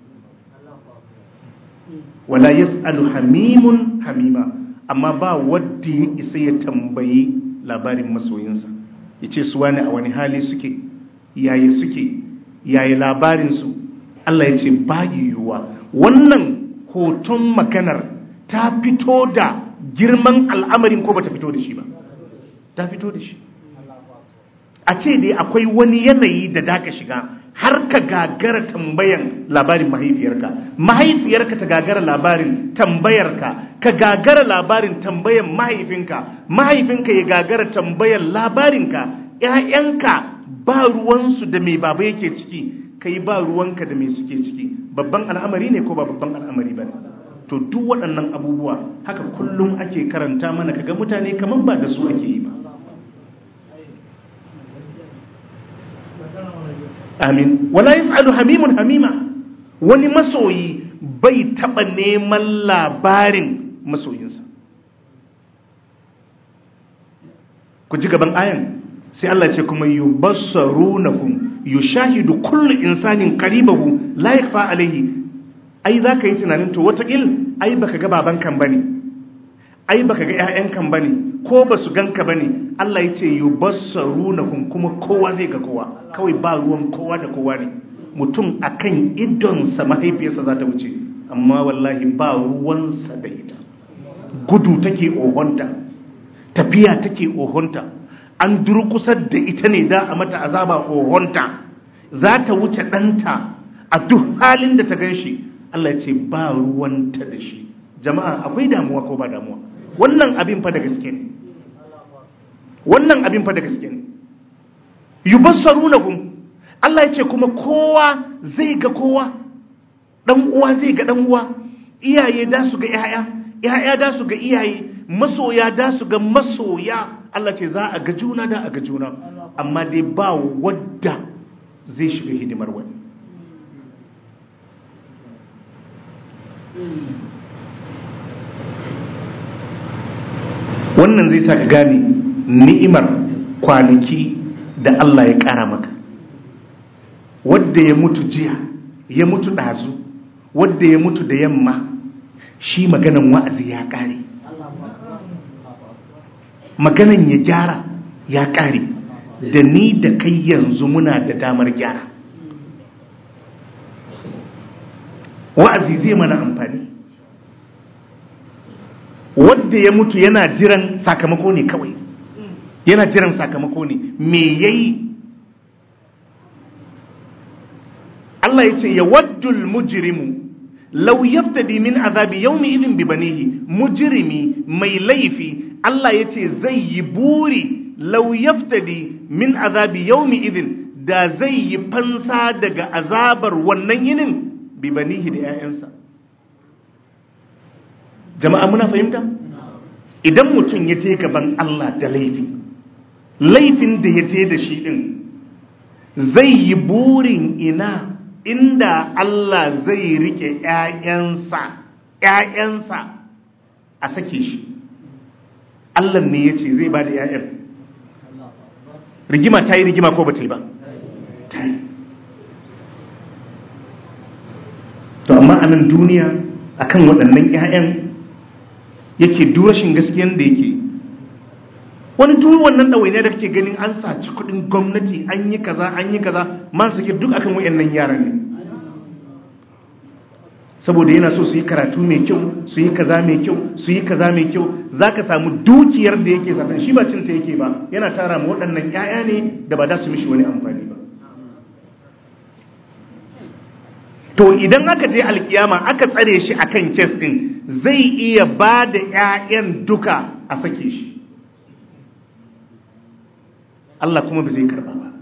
Wala yas'alu hamimun hamima, amma ba wadda ya isa ya tambayi labarin masoyinsa, ya ce su wani a wani hali suke, yaya suke, yaya labarinsu. Allah ya ce ba yiwuwa. Wannan hoton maganar ta fito da girman al'amarin ko ba ta fito da shi ba? Ta fito da shi. A ce dai akwai wani yanayi da daka shiga har ka gagara tambayan labarin mahaifiyarka ta gagara labarin tambayarka, ka gagara labarin tambayan mahaifinka ya gagara tambayan labarinka, ‘ya'yanka ba ruwansu da mai baba yake ciki, kai ba ruwanka da mai suke ciki. Babban al'amari ne ko ba babban al'amari ba ne? To duk waɗannan abubuwa haka kullum ake karanta mana, kaga mutane kamar ba da su ake yi ba. Amin. Wala yas'alu hamimun hamima. Wani masoyi bai taba neman labarin masoyinsa. Ku ji gaban ayan sai Allah ce kuma yubassarunakum yushahidu kullu insanin qaribahu la yakfa alayhi. Ai zaka yi tunanin to watakil ai baka ga baban kan bane, ai baka ga ƴaƴan kan bane, ko basu ganka bane. Allah ya ce yubassarunakum, kuma kowa zai ga kowa, kawai ba ruwan kowa da kowa ne. Mutum akan idonsa mahaifiyarsa za ta wuce, amma wallahi ba ruwansa da ita. Gudu take ohonta, tafiya take ohonta, an durkusar da ita ne da a mata azaba ohonta, za ta wuce ɗanta a duk halin da ta gan shi. Allah ya ce ba ruwanta da shi. Jama'a akwai damuwa ko ba damuwa? Wannan abin fa da gaske ne. Wannan abin fa da gaske ne. Yubassarunahum, Allah ya ce kuma kowa zai ga kowa, dan uwa zai ga dan uwa, iyaye da su ga yaya da su ga iyaye, masoya da su ga masoya. Allah ce za a ga juna da a ga juna, amma dai ba wadda zai shiga hidimar wani. Wannan zai sa ka gane ni'imar kwanaki da Allah ya ƙara maka. Wadda ya mutu jiya, ya mutu ɗazu, wadda ya mutu da yamma, shi maganan wa'azi ya ƙare, maganan ya gyara ya ƙare. Da ni da kai yanzu muna da damar gyara. Wa'azi zai mana amfani. Wadda ya mutu yana jiran sakamako ne kawai, yana jiran sakamako ne. Me yayi? Allah ya ce ya waddul mujrimu law yaftadi min azabi yawmi idhin bi banihi. Mujrimi mai laifi, Allah ya ce zai yi buri, law yaftadi min azabi yawmi idhin, da zai yi fansa daga azabar wannan yinin bi banihi da 'ya'yansa. Jama'a muna fahimta? Idan mutum ya je gaban Allah da laifin da ya je da shi din, zai yi burin ina inda Allah zai rike ‘ya'yansa a sake shi. Allah ne ya ce zai ba da ‘ya'yan. Rigima ta yi rigima ko ba ta yi ba? Ta yi. To amma a nan duniya akan waɗannan ‘ya'yan yake durashin gaskiyan da yake. Wani duk wannan ɗawainiya da kake ganin an saci kuɗin gwamnati, an yi kaza man suke duk akan wayannan yaran ne. Saboda yana so su yi karatu mai kyau, su yi kaza mai kyau, zaka samu dukiyar da yake zaton shi ba cinta yake ba, yana tara ma waɗannan ƴaƴa ne da ba za su mishi wani amfani ba. To idan aka je alkiyama aka tsare shi akan kes din, zai iya ba da ƴaƴan duka a sake shi. Allah kuma ba zai karba ba.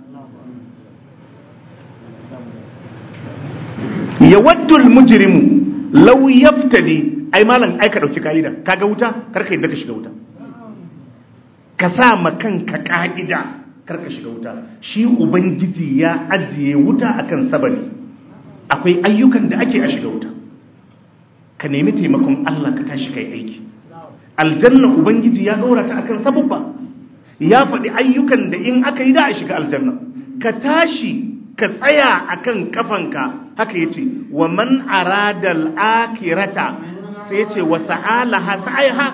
Yawaddul mujrimu law yaftadi. Ai malam, ai ka dauki kaida, kaga wuta karka yadda ka shiga wuta, ka sa ma kanka kaida karka shiga wuta. Shi ubangiji ya ajiye wuta akan sabani. Akwai ayyukan da ake a shiga wuta, ka nemi taimakon Allah ka tashi kai aiki. Aljanna ubangiji ya dora ta akan sabubba, ya faɗi ayyukan da in aka yi da a shiga aljanna. Ka tashi ka tsaya akan kafanka. Haka yace wa man aradal akhirata, sai yace wa sa'alaha sa'iha.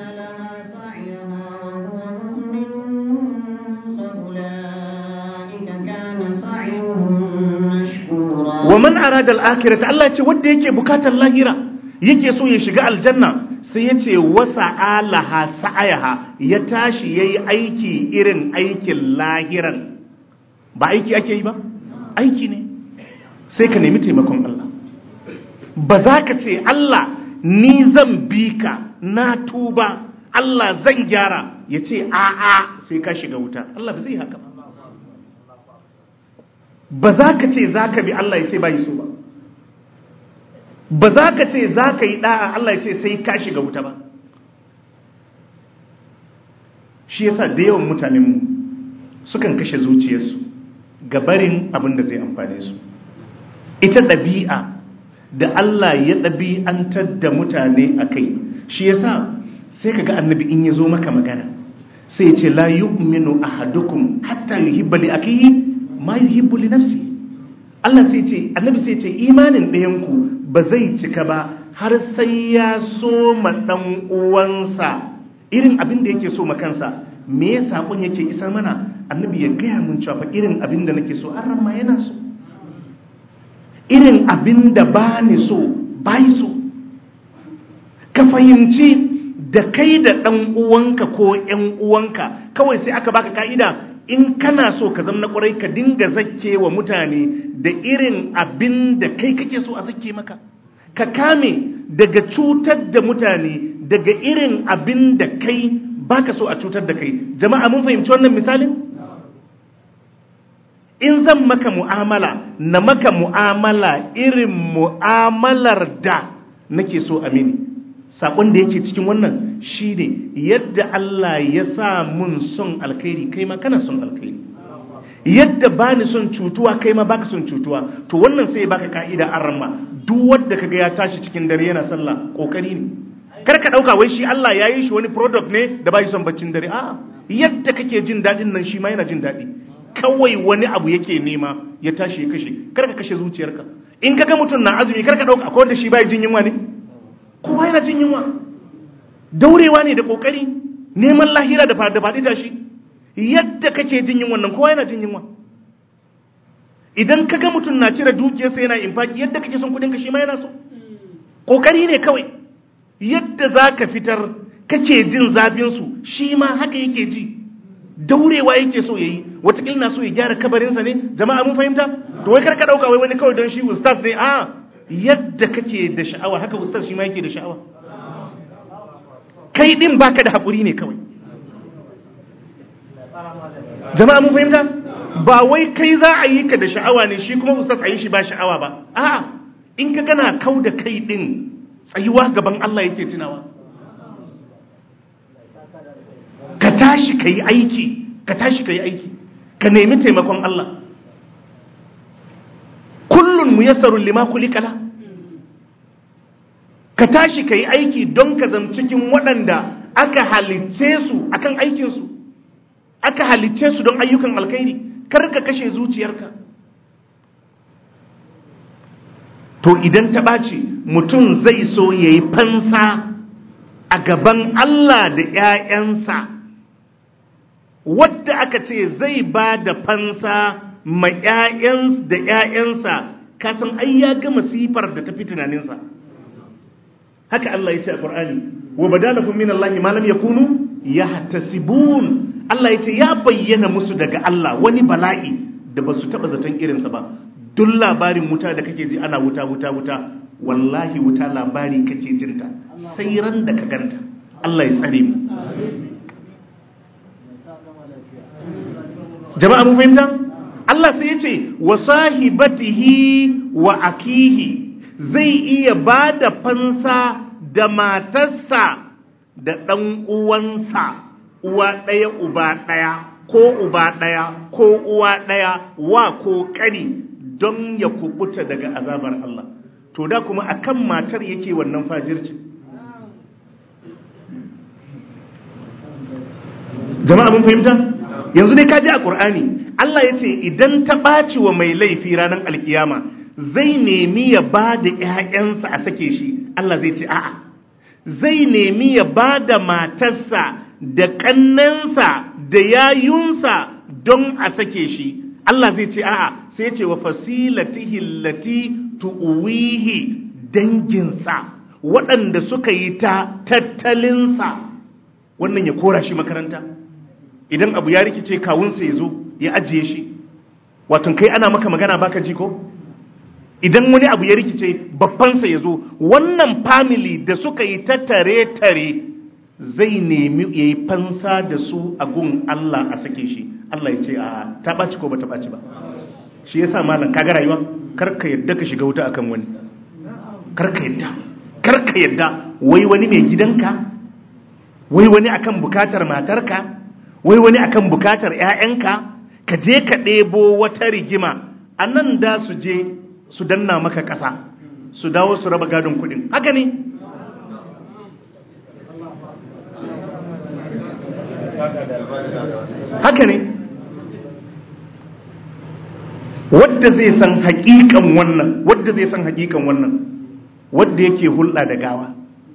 Wa man aradal akhirata, Allah yace wanda yake bukatar lahira, yake so ya shiga aljanna, sai yace wa sa'alaha sa'iha, ya tashi yayi aiki irin aikin lahiran. Ba aiki ake yi ba? Aiki ne. sai ka nemi taimakon Allah. Ba za ka ce Allah ni zan bi ka na tuba Allah zan gyara, ya ce a'a sai ka shiga wuta. Allah ba zai haka ba. Ba za ka ce za ka bi Allah ya ce ba yi so ba. Ba za ka ce za ka yi da'a Allah ya ce sai ka shiga wuta ba. Shi yasa da yawan mutanenmu sukan kashe zuciyarsu ga barin abin da zai amfane su. Ita ɗabi'a da Allah ya ɗabi'antar da mutane a kai, shi yasa sai ka ga annabi in ya zo maka magana sai ya ce la yu'minu ahadukum hatta yuhibba li akihi ma yuhibbu li nafsi. Allah sai ce, annabi sai ce imanin ɗayanku ba zai cika ba har sai ya so ma ɗan uwansa irin abin da yake so ma kansa. Me ya saƙon yake isar mana? Annabi ya gaya mun cewa fa irin abin da nake so an ramma yana so, irin abin da ba ni so bai so. Ka fahimci da kai da ɗan uwanka ko ƴan uwanka kawai sai aka baka ka'ida, in kana so ka zama na ƙwarai ka dinga zakke wa mutane da irin abin da kai kake so a zakke maka, ka kame daga cutar da mutane daga irin abin da kai baka so a cutar da kai. Jama'a mun fahimci wannan misalin? In zan maka mu'amala na maka mu'amala irin mu'amalar da nake so a mini. Sakon da yake cikin wannan shine yadda Allah ya sa mun son alkhairi kai ma kana son alkhairi, yadda bani son cutuwa kai ma baka son cutuwa. To wannan sai baka ka'ida an ramma, duk wanda kaga ya tashi cikin dare yana sallah kokari ne. Kar ka dauka wai shi Allah ya yi shi wani product ne da bai son baccin dare. A'a, yadda kake jin dadin nan shi ma yana jin dadi, kawai wani abu yake nema ya tashi ya kashe. Kar ka kashe zuciyarka. In kaga mutum na azumi kar ka dauka akwai wanda shi bai jin yunwa ne. Kowa yana jin yunwa. Daurewa ne da kokari, neman lahira da faɗi tashi. Yadda kake jin yunwa nan kowa yana jin yunwa. Idan kaga mutum na cire dukiyarsa yana infaki, yadda kake son kudin ka shi ma yana so. Kokari ne kawai. Yadda zaka fitar kake jin zafin su shi ma haka yake ji. Daurewa yake so yayi. Wataƙila na so ya gyara kabarinsa ne. Jama'a mun fahimta? To wai kar ka dauka wai wani kawai don shi ustaz ne. A yadda kake da sha'awa haka ustaz shi ma yake da sha'awa. Kai din baka da haƙuri ne kawai. Jama'a mun fahimta? Ba wai kai za a yi ka da sha'awa ne shi kuma ustaz a yi shi ba sha'awa ba. A'a, in ka gana kau da kai din tsayuwa gaban Allah yake tunawa. Ka tashi ka yi aiki, ka tashi ka yi aiki, ka nemi taimakon Allah. Kullun muyassarun lima kulika la. Ka tashi ka yi aiki don ka zama cikin waɗanda aka halicce su akan aikinsu, aka halicce su don ayyukan alkhairi. Kar ka kashe zuciyarka. To idan ta ɓaci mutum zai so ya yi fansa a gaban Allah da ‘ya'yansa, wadda aka ce zai ba da fansa ma ‘ya'yan da ‘ya'yansa, kasan ai ya ga masifar da tafi tunaninsa. Haka Allah ya ce a Qur'ani, wa badalahum min Allah ma lam yakunu yahtasibun. Allah ya ce ya bayyana musu daga Allah wani bala'i da ba su taba zaton irinsa ba. Duk labarin wuta da kake ji ana wuta, wallahi wuta labari kake jinta sai ran da ka ganta. Allah ya tsare mu. Jama'a mun fahimta? Allah sai ya ce wa sahibatihi wa akihi, zai iya ba da fansa da matarsa da ɗan uwansa, uwa ɗaya uba ɗaya ko uba ɗaya ko uwa ɗaya wa ko ƙani, don ya kubuta daga azabar Allah. To da kuma akan matar yake wannan fajirci. Jama'a mun fahimta? Yanzu ne kaji a Qur'ani Allah ya ce idan ta ɓaci wa mai laifi ranar alkiyama zai nemi ya ba da ‘ya'yansa a sake shi. Allah zai ce a'a, zai nemi ya ba da matarsa da ƙannansa da yayunsa don a sake shi. Allah zai ce a'a, sai ce wa fasilatihi allati tuwihi, danginsa waɗanda suka yi ta tattalinsa, wannan ya kora shi makaranta. Idan abu ya rikice kawunsa ya zo ya ajiye shi. Watan kai ana maka magana baka ji ko? idan wani abu ya rikice babbansa ya zo, wannan family da suka yi ta tare zai nemi ya yi fansa da su a gun Allah a sake shi. Allah ya ce a ta ɓaci ko ba ta ɓaci ba. Shi ya sa malam kaga rayuwa karka yadda ka shiga wuta akan wani, karka yadda wai wani mai gidanka, wai wani akan bukatar matarka, wai wani akan bukatar 'ya'yanka, ka je ka ɗebo wata rigima a nan da su je su danna maka ƙasa su dawo su raba gadon kuɗin. Haka ne? Haka ne? Wadda zai san haƙiƙan wannan, wadda yake hulɗa da gawa,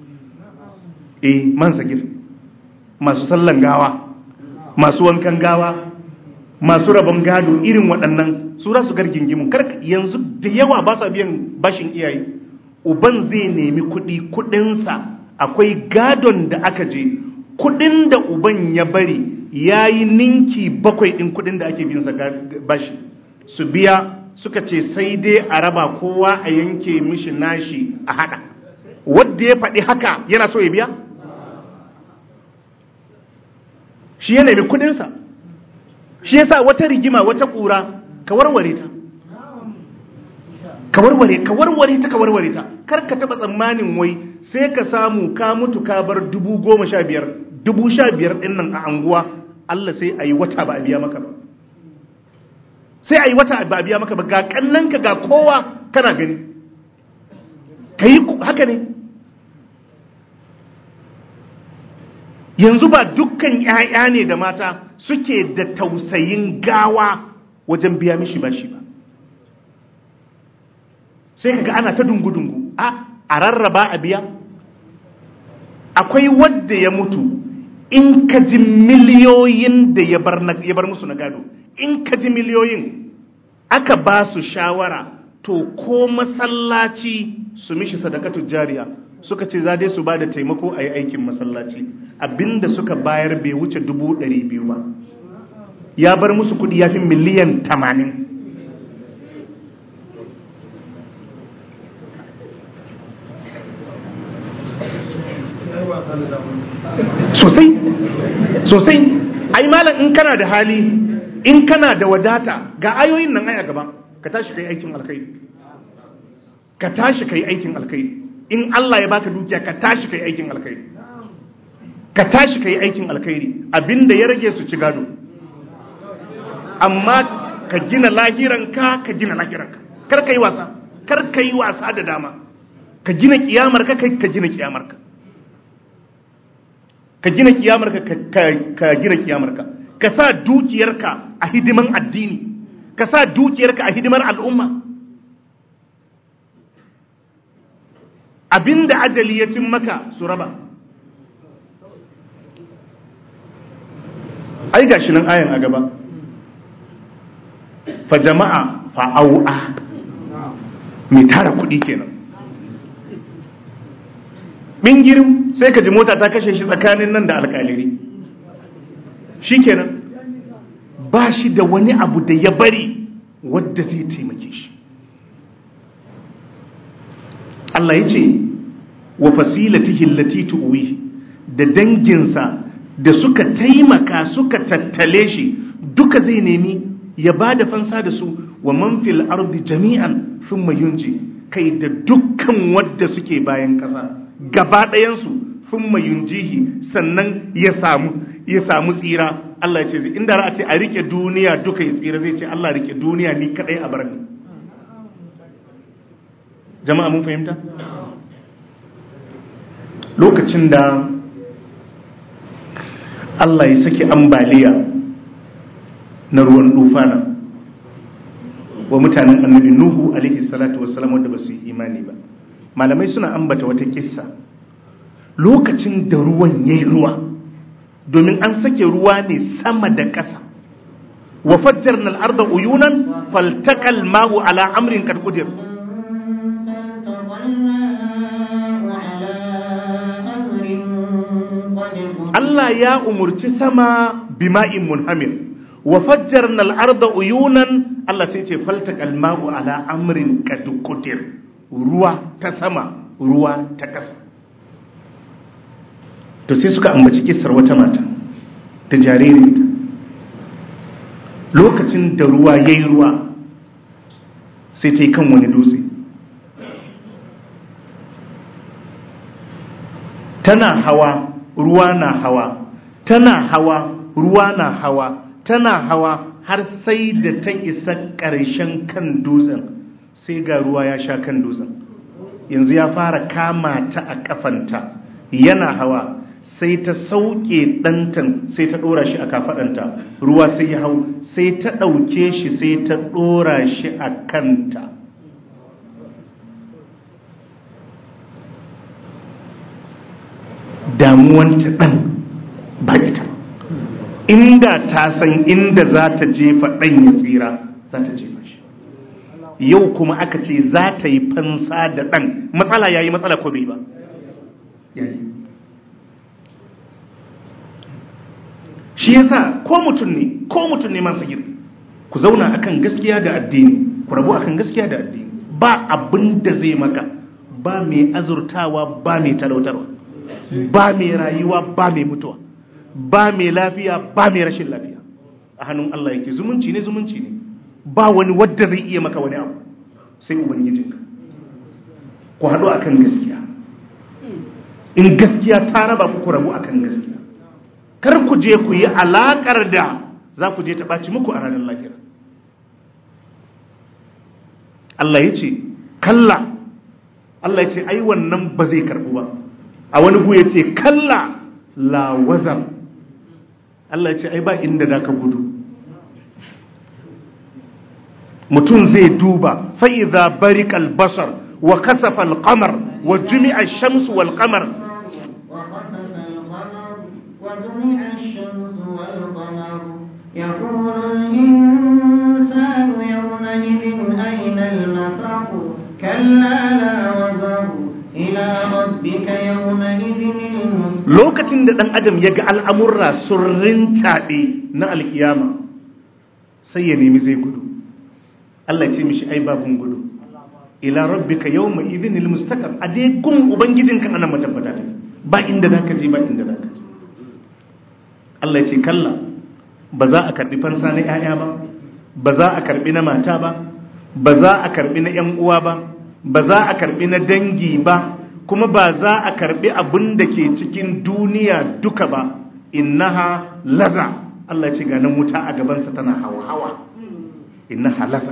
man sagir, masu sallan gawa, masu wankan gawa, masu rabon gado, irin waɗannan su za su gargingimu. Yanzu da yawa ba sa biyan bashin iyaye, uban zai nemi kuɗinsa, akwai gadon da aka je kuɗin da uban ya bari ya yi ninki 7 ɗin kuɗin da ake binsa bashi, su biya, suka ce sai dai a raba kowa a yanke mishi nashi a haɗa. Wadda ya faɗi haka yana so ya biya? Shi ya nemi kuɗinsa. Shi yasa wata rigima, wata ƙura, ka warware ta. Kar ka taɓa tsammanin wai sai ka samu ka mutu ka bar 15,000 ɗin nan a anguwa, Allah sai a yi wata ba a biya maka ba. Ga kannanka ga kowa kana gani. Haka ne. Yanzu ba dukkan 'ya'ya ne da mata suke da tausayin gawa wajen biya mishi bashi ba. Sai kaga ana ta dungu-dungu, a rarraba a biya. Akwai wadda ya mutu, in ka ji miliyoyin da ya bar musu na gado, in ka ji miliyoyin, aka ba su shawara to ko masallaci su mishi sadakatu jariya, suka ce za dai su ba da taimako a yi aikin masallaci. Abinda suka bayar bai wuce 200,000 ba. Ya bar musu kudi ya fi miliyan 80. Sosai. Ai malam, in kana da hali, in kana da wadata, ga ayoyin nan aya gaba, ka tashi kai aikin alkhairi. In Allah ya baka dukiya, ka tashi kai aikin alkhairi. Abinda ya rage su ci gado. Amma ka gina lahiranka. Kar ka yi wasa da dama. Ka gina kiyamarka, ka sa dukiyarka a hidiman addini, ka sa dukiyarka a hidimar al'umma. Abinda ajali ya cin maka su raba. Ai gashi nan ayan a gaba, fa jama'a fa'au'a, mai tara kuɗi kenan. Bingirin sai ka ji mota ta kashe shi tsakanin nan da alƙaliri, shi kenan, ba shi da wani abu da ya bari wadda zai taimake shi. Allah ya ce wa fasilatihi allati tuwi, da danginsa da suka taimaka suka tattale shi duka zai nemi ya bada fansa da su. Wa man fil ardi jami'an thumma yunji, kai da dukkan wadda suke bayan kasa gaba ɗayan su, thumma yunjihi, sannan ya samu tsira. Allah ya ce inda za a ce a rike duniya duka ya tsira, zai ce Allah rike duniya ni kadai a bar ni. Jama'a mun fahimta? Lokacin da Allah ya saki ambaliya na ruwan dufana wa mutanen annabi Nuhu alaihi salatu wassalam, wanda ba su yi imani ba, malamai suna ambata wata kissa. Lokacin da ruwan yayi ruwa, domin an sake ruwa ne sama da ƙasa, wa fajjarna al-arda uyunan faltaqal ma'u ala amrin qad qadir. Allah ya umurci sama bima'in munhamir, wa fajjarna al-arda uyunan Allah sai ce faltaqal ma'u ala amrin qad qudir, ruwa ta sama ruwa ta ƙasa. To sai suka ambaci kissar wata mata da jaririnta. Lokacin da ruwa yayi ruwa sai ta yi kan wani dutse, tana hawa ruwa na hawa, tana hawa ruwa na hawa, tana hawa har sai da ta isa ƙarshen kan dutsen, sai ga ruwa ya sha kan dutsen, yanzu ya fara kama ta a kafanta, yana hawa sai ta sauke ɗantan sai ta ɗora shi a kafaɗanta, ruwa sai ya hau sai ta ɗauke shi sai ta ɗora shi a kanta. Damuwanta ɗan ba ita, inda ta san inda za ta jefa ɗan ya tsira za ta jefa shi. Yau kuma aka ce za ta yi fansa da ɗan, matsala ya yi matsala ko bai ba? Shi yasa ko mutum ne masu gir, ku zauna akan gaskiya da addini, ku rabu akan gaskiya da addini, ba abin da zai maka, ba mai azurtawa ba mai talautarwa, ba mai rayuwa ba mai mutuwa, ba mai lafiya ba mai rashin lafiya, a hannun Allah yake. Zumunci ne, ba wani wadda zai iya maka wani abu sai ubangijinka. Ku haɗu akan gaskiya, in gaskiya ta raba ku rabu akan gaskiya, kar ku je ku yi alaƙar da za ku je ta ɓaci muku a ranar lahira. Allah ya ce kalla, Allah ya ce ai wannan ba zai karɓu ba. A wani gu ya ce kalla la wazar, Allah ya ce ai ba inda da ka gudu. Mutum zai duba fa'iza barikal basar wa kasafa alƙamar wa jumi'a shamsu wal ƙamar, يقول الإنسان يومئذ أين المفر كلا لا وزر إلى ربك يومئذ المستقر. lokacin da ɗan adam ya ga al'amurra sun rintaɓe na alkiyama sai ya nemi zai gudu. Allah ce mishi ai babun gudu, ila rabbika yawma idhinil mustaqar, a dai gun ubangijinka anan matabbata ta, ba inda zaka je ba inda zaka je. Allah ce kalla, ba za a karbi fansa na ‘ya'ya ba za a karbi na mata ba za a karbi na ‘yan uwa ba za a karbi na dangi ba, kuma ba za a karbi abin da ke cikin duniya duka ba. Innaha laza, Allah ce ganin wuta a gabansa tana hawa, innaha laza.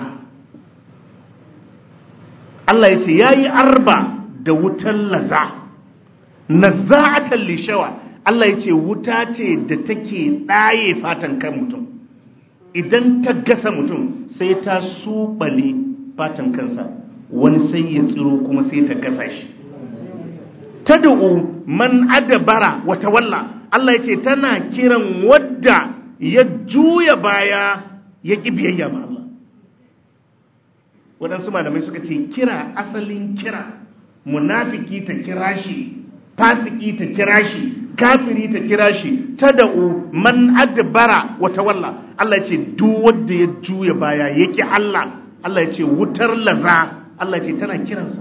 Allah ya ce ya yi arba da wutan laza, nazza'atan lishawa. Allah ya ce wuta ce da take ɗaye fatan kan mutum, idan ta gasa mutum sai ta suɓale fatan kansa, wani sai ya tsiro kuma sai ta gasa shi. Tad'u man adabara wa tawalla, Allah ya ce tana kiran wadda ya juya baya ya ƙi biyayya ma Allah. Waɗansu malamai suka ce kira, asalin kira, munafiki ta kira shi, fasiki ta kira shi, kafiri ta kira shi. Tad'u man adbara wa tawalla, Allah ce duk wanda ya juya baya yake Allah, Allah ya ce wutar laza, Allah ce tana kiransa.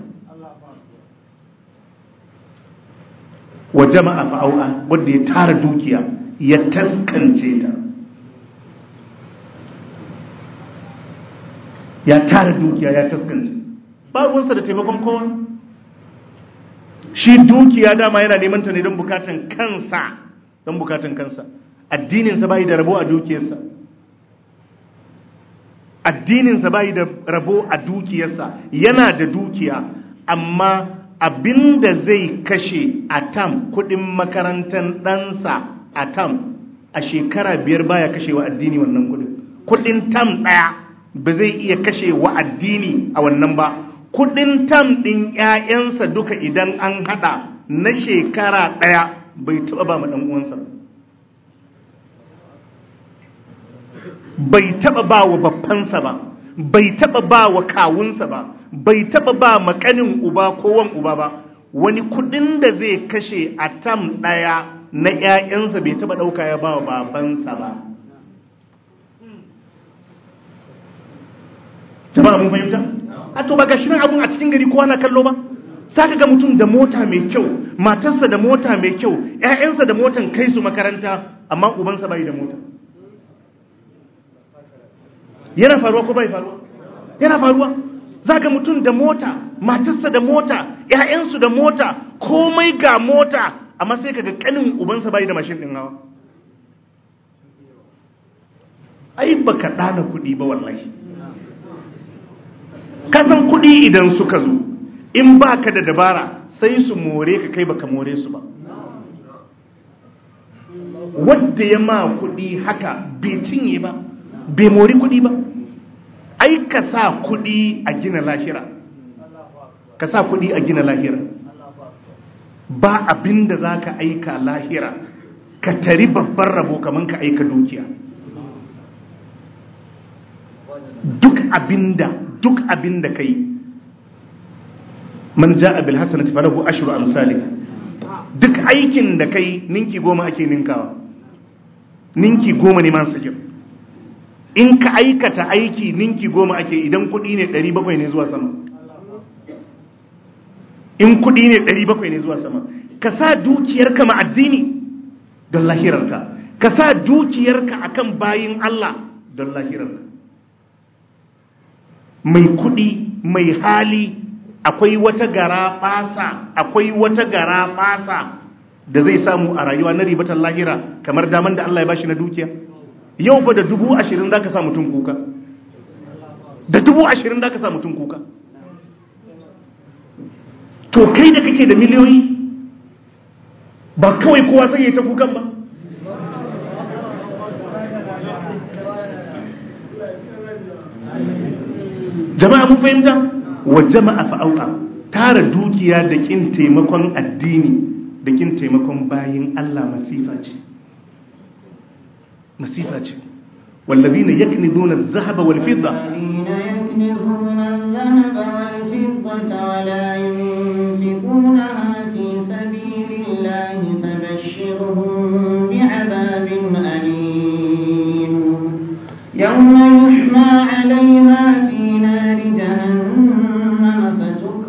Wa jama'a fa'au'a, wanda ya tara dukiya ya taskance ta, ya tara dukiya ya taskance, ba ruwansa da taimakon kowa. Shi dukiya dama yana neman ta ne don bukatan kansa, addininsa bai da rabo a dukiyarsa, yana da dukiya, amma abinda zai kashe a tam, kudin makarantar ɗansa a tam, a shekara 5 baya kashe wa addini wannan kudin tam ɗaya ba zai iya kashe wa addini a wannan ba. Kudin tam ɗin ‘ya'yansa duka idan an haɗa na shekara ɗaya bai taɓa ba ma ɗan'uwansa, bai taɓa ba wa babbansa ba, bai taɓa ba wa kawunsa ba, bai taɓa ba ma ƙanin uba ko wan uba ba. Wani kudin da zai kashe a tam ɗaya na ‘ya'yansa bai taɓa ɗauka ya ba wa babansa ba. jama'a mun fahimta a to ba gashi nan abun a cikin gari kowa na kallo ba saka ga mutum da mota mai kyau matarsa da mota mai kyau ƴaƴansa da motan kai su makaranta amma ubansa bai da mota yana faruwa ko bai faruwa yana faruwa zaka mutum da mota matarsa da mota ƴaƴansu da mota komai ga mota amma sai kaga kanin ubansa bai da mashin din hawa ai baka dana kudi ba wallahi kasan kudi idan suka zo in baka da dabara sai su more ka kai baka more su ba wanda ya ma kudi haka bai cinye ba bai mori kudi ba ai ka sa kudi a gina lahira ka sa kudi a gina lahira ba abinda zaka aika lahira ka tari babban rabo kaman ka aika dukiya duk abinda kai man ja'a bil hasanati falahu ashru amsalih duk aikin da kai ninki 10 ake ninkawa ninki 10 ne man sakin in ka aikata aiki ninki 10 ake idan kudi ne 700 ne zuwa sama in kudi ne 700 ne zuwa sama ka sa dukiyarka ma addini don lahirarka ka sa dukiyarka akan bayin Allah don lahirarka mai kudi mai hali akwai wata gara basa da zai samu a rayuwa na ribatan lahira kamar daman da Allah ya bashi na dukiya yau fa da 20,000 zaka sa mutum kuka da 20,000 zaka sa mutum kuka to kai da kake da miliyoyi ba kawai kowa sai ya ta kukan ba jama'a mun fahimta wa jama'a fa'au'a tara dukiya da kin taimakon addini da kin taimakon bayin Allah masifa ce wallazina yaknizuna adh-dhahaba wal fidda wa la yunfiqunaha fi sabilillahi fabashshirhum bi'adhabin alim yawma yuhma 'alayha fi nari jahannam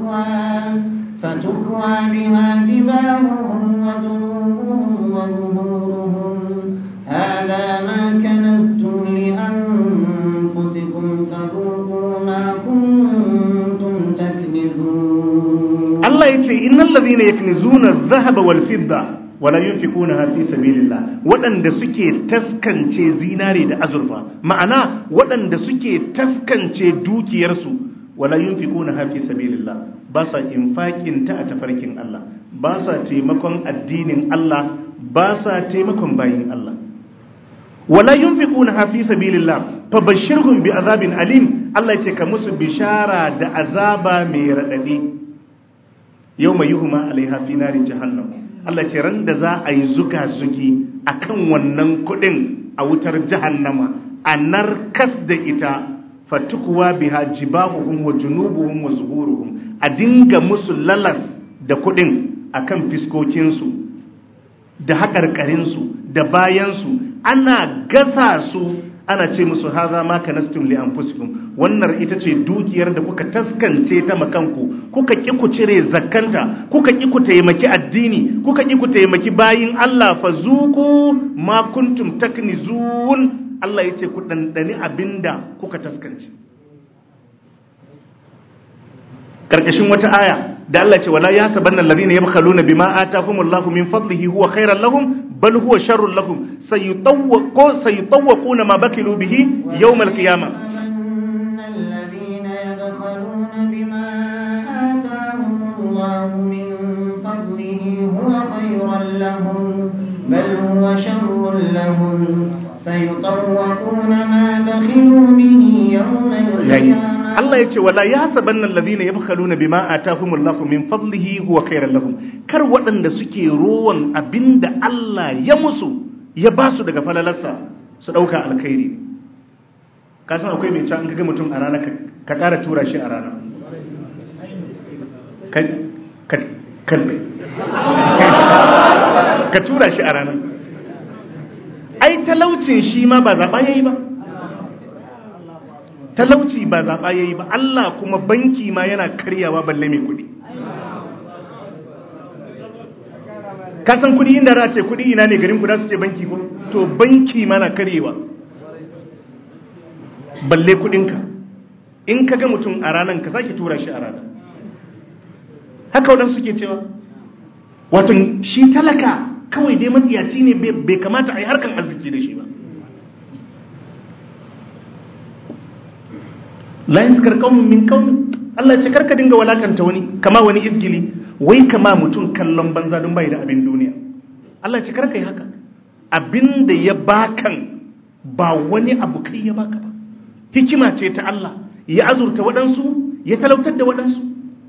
فتكوى بها جباههم وجنوبهم وظهورهم هذا ما كنزتم لأنفسكم فذوقوا ما كنتم تكنزون الله يقول إن الذين يكنزون الذهب والفضة ولا ينفقونها في سبيل الله waɗanda suke taskance zinare da azurfa ma'ana waɗanda suke taskance dukiyarsu wala yunfiquna fi sabilillah ba sa infakin ta a tafarkin Allah ba sa taimakon addinin Allah ba sa taimakon bayin Allah wala yunfiquna fi sabilillah fabashshirhum bi'adhabin alim Allah yace ka musu bishara da azaba mai radadi yawma yuhma alaiha fi nari jahannam Allah yace ran da za a yi zuga-zugi akan wannan kudin a wutar jahannama a narkas da ita fatukuwa biha jibahuhum wa junubuhum wa zuhuruhum a dinga musu lalas da kudin akan fiskokinsu da haƙarƙarinsu da bayansu ana gasa su ana ce musu haza ma kanastum li anfusikum wannan ita ce dukiyar da kuka taskance ta makanku kuka ki ku cire zakkanta kuka ki ku taimaki addini kuka ki ku taimaki bayin Allah fazuku ma kuntum taknizun Allah ya ce ku ɗanɗani abinda kuka taskance ƙarƙashin wata aya da Allah ce wala ya sabanna alladhina yabkhaluna bima atahumullahu min fadlihi huwa khairan lahum bal huwa sharrun lahum sayutawwaquna ma bakilu bihi yawm al-qiyamah alladhina yabkhaluna bima atahumullahu min fadlihi huwa khairan lahum bal huwa sharrun lahum سيطوقون ما بخلوا به يوم القيامة Allah yace wala yahsabanna alladhina yabkhaluna bima atahumullahu min fadlihi huwa khairan lahum kar waɗanda suke rowan abinda Allah ya musu ya basu daga falalarsa su dauka alkhairi ka san akwai mai can kaga mutum a rana ka ƙara tura shi a rana ka tura shi a rana ai talaucin shi ma ba zaɓa ya yi ba talauci ba zaɓa ya yi ba, Allah kuma banki ma yana karyawa balle mai kuɗi. Ka san kuɗi inda za ce kuɗi ina ne garin ku da su ce banki ko? To banki ma na karyewa balle kuɗinka. In ka ga mutum a ranar ka sake tura shi a ranar. Haka waɗansu suke cewa wato shi talaka kawai dai matsiyaci ne, bai kamata a yi harkan arziki da shi ba. La yaskar qaumun min qaumin, Allah ce karka dinga walakanta wani, kama wani izgili, wai kama mutum kallon banza don bai da abin duniya. Allah ce karka yi haka. Abin da ya bakan ba wani abu kai ya baka ba, hikima ce ta Allah, ya azurta waɗansu ya talautar da waɗansu.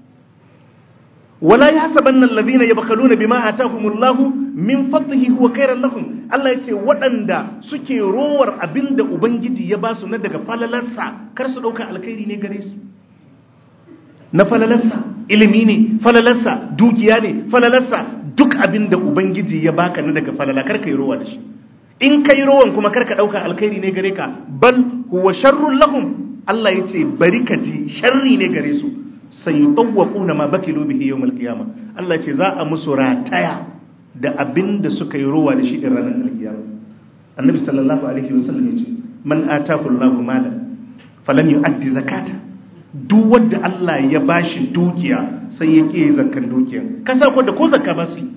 wala yahsabanna alladhina yabkhaluna bima atahumullahu min fadlihi huwa khairan lahum. Allah yace waɗanda suke rowar abinda ubangiji ya basu na daga falalarsa, kar su dauka alkhairi ne gare su. Na falalarsa ilimi ne, falalarsa dukiya ne, falalarsa duk abinda ubangiji ya baka na daga falala, kar kai rowa da shi. In kai rowan kuma kar ka dauka alkhairi ne gare ka, bal huwa sharrun lahum. Allah yace bari ka ji sharri ne gare su. Sayutawwaquna ma bakilu bihi yawm al-qiyamah. Allah ce za a musu rataya da abinda suka yi rowa da shi din ranar al-qiyamah. Annabi sallallahu alaihi wasallam yace man ataahu Allahu malan falam yu'addi zakata. Duk wanda Allah ya bashi dukiya sai ya kiyaye zakkan dukiyan, kasa ko da ko zakka ba su.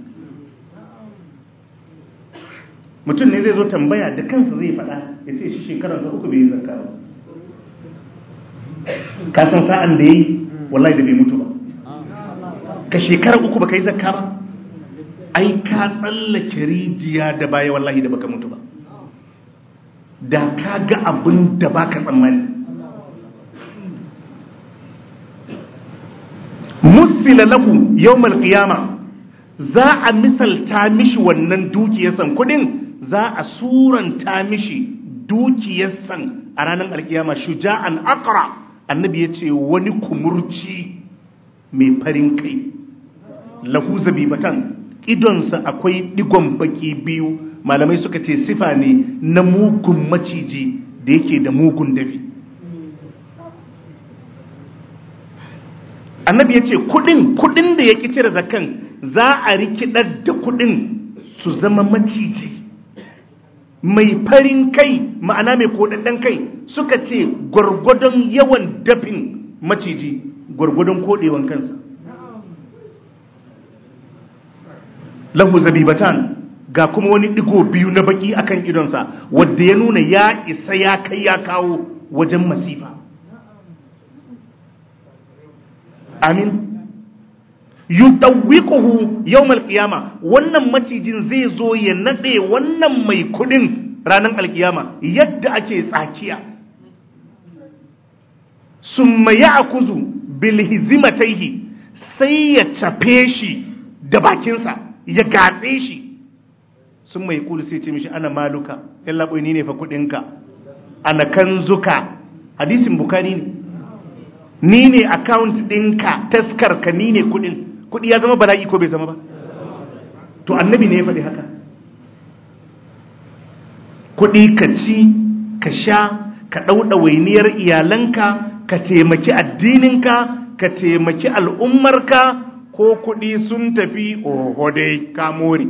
Mutum ne zai zo tambaya da kansa zai faɗa yace shi shekaransa 3 bai yi zakka ba. Ka san sa'an da yayi wallahi da bai mutu ba. Ka shekara 3 baka yi zakka ba, ai ka tsallake rijiya da baya wallahi da baka mutu ba. Da ka ga abin da baka tsammani. Musila lahu yawmal qiyama, za a misalta mishi wannan dukiyarsan kudin, za a suranta mishi dukiyarsan a ranar alkiyama shuja'an aqra. Annabi ya ce wani kumurci mai farin kai, lahu zabibatan, idonsa akwai digon baki 2. Malamai suka ce sifa ne na mugun maciji da yake da mugun dafi. Annabi ya ce kudin da yake cire zakan za a rikidar da kudin su zama maciji mai farin kai, ma'ana mai kodaddan kai. Suka ce gwargwadon yawan dafin maciji gwargwadon kodewan kansa. Lahu zabibatan, ga kuma wani digo 2 na baki akan idonsa, wanda ya nuna ya isa ya kai ya kawo wajen masifa. Amin. Yudawwiquhu yawmal qiyama, wannan macijin zai zo ya nade wannan mai kudin ranar alkiyama yadda ake tsakiya. Summa ya'kuzu bil hizmatayhi, sai ya cafe shi da bakinsa ya gatse shi. Summa yaqulu, sai ce mishi ana maluka, yalla boy ni ne fa kudinka, ana kanzuka. Hadisin Bukhari ne. Ni ne account ɗinka, taskarka, ni ne kudin. Kudi ya zama bala'i ko bai zama ba? To annabi ne ya faɗi haka. Kudi ka ci, ka sha, ka ɗauɗa wainiyar iyalanka, ka taimaki addininka, ka taimaki al'ummarka, ko kudi sun tafi oho dai ka more.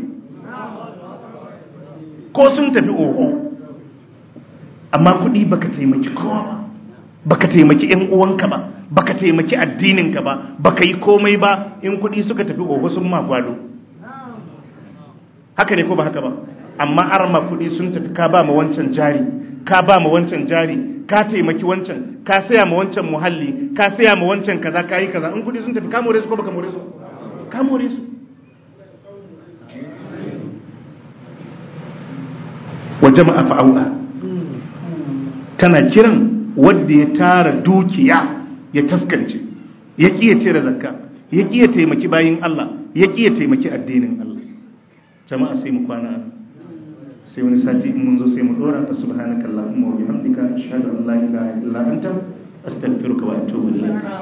Ko sun tafi oho. Amma kudi baka taimaki kowa ba, baka taimaki ƴan uwanka ba, baka taimaki addininka ba, baka yi komai ba. In kudi suka tafi oho sun ma gwado. Haka ne ko ba haka ba? Amma arma kudi sun tafi, ka ba ma wancan jari, ka ba ma wancan jari, ka taimaki wancan, ka saya ma wancan muhalli, ka saya ma wancan kaza, ka yi kaza. In kudi sun tafi, ka more su ko baka more su? Ka more su. Wa jama'a fa'au'a, tana kiran wanda ya tara dukiya ya taskance, ya kiya cire zakka, ya kiya taimaki bayin Allah, ya kiya taimaki addinin Allah. Jama'a sai mu kwana, sai wani sati in mun zo sai mu dora. Subhanakallahumma wa bihamdika ashhadu an la ilaha illa anta astaghfiruka wa atubu ilayk.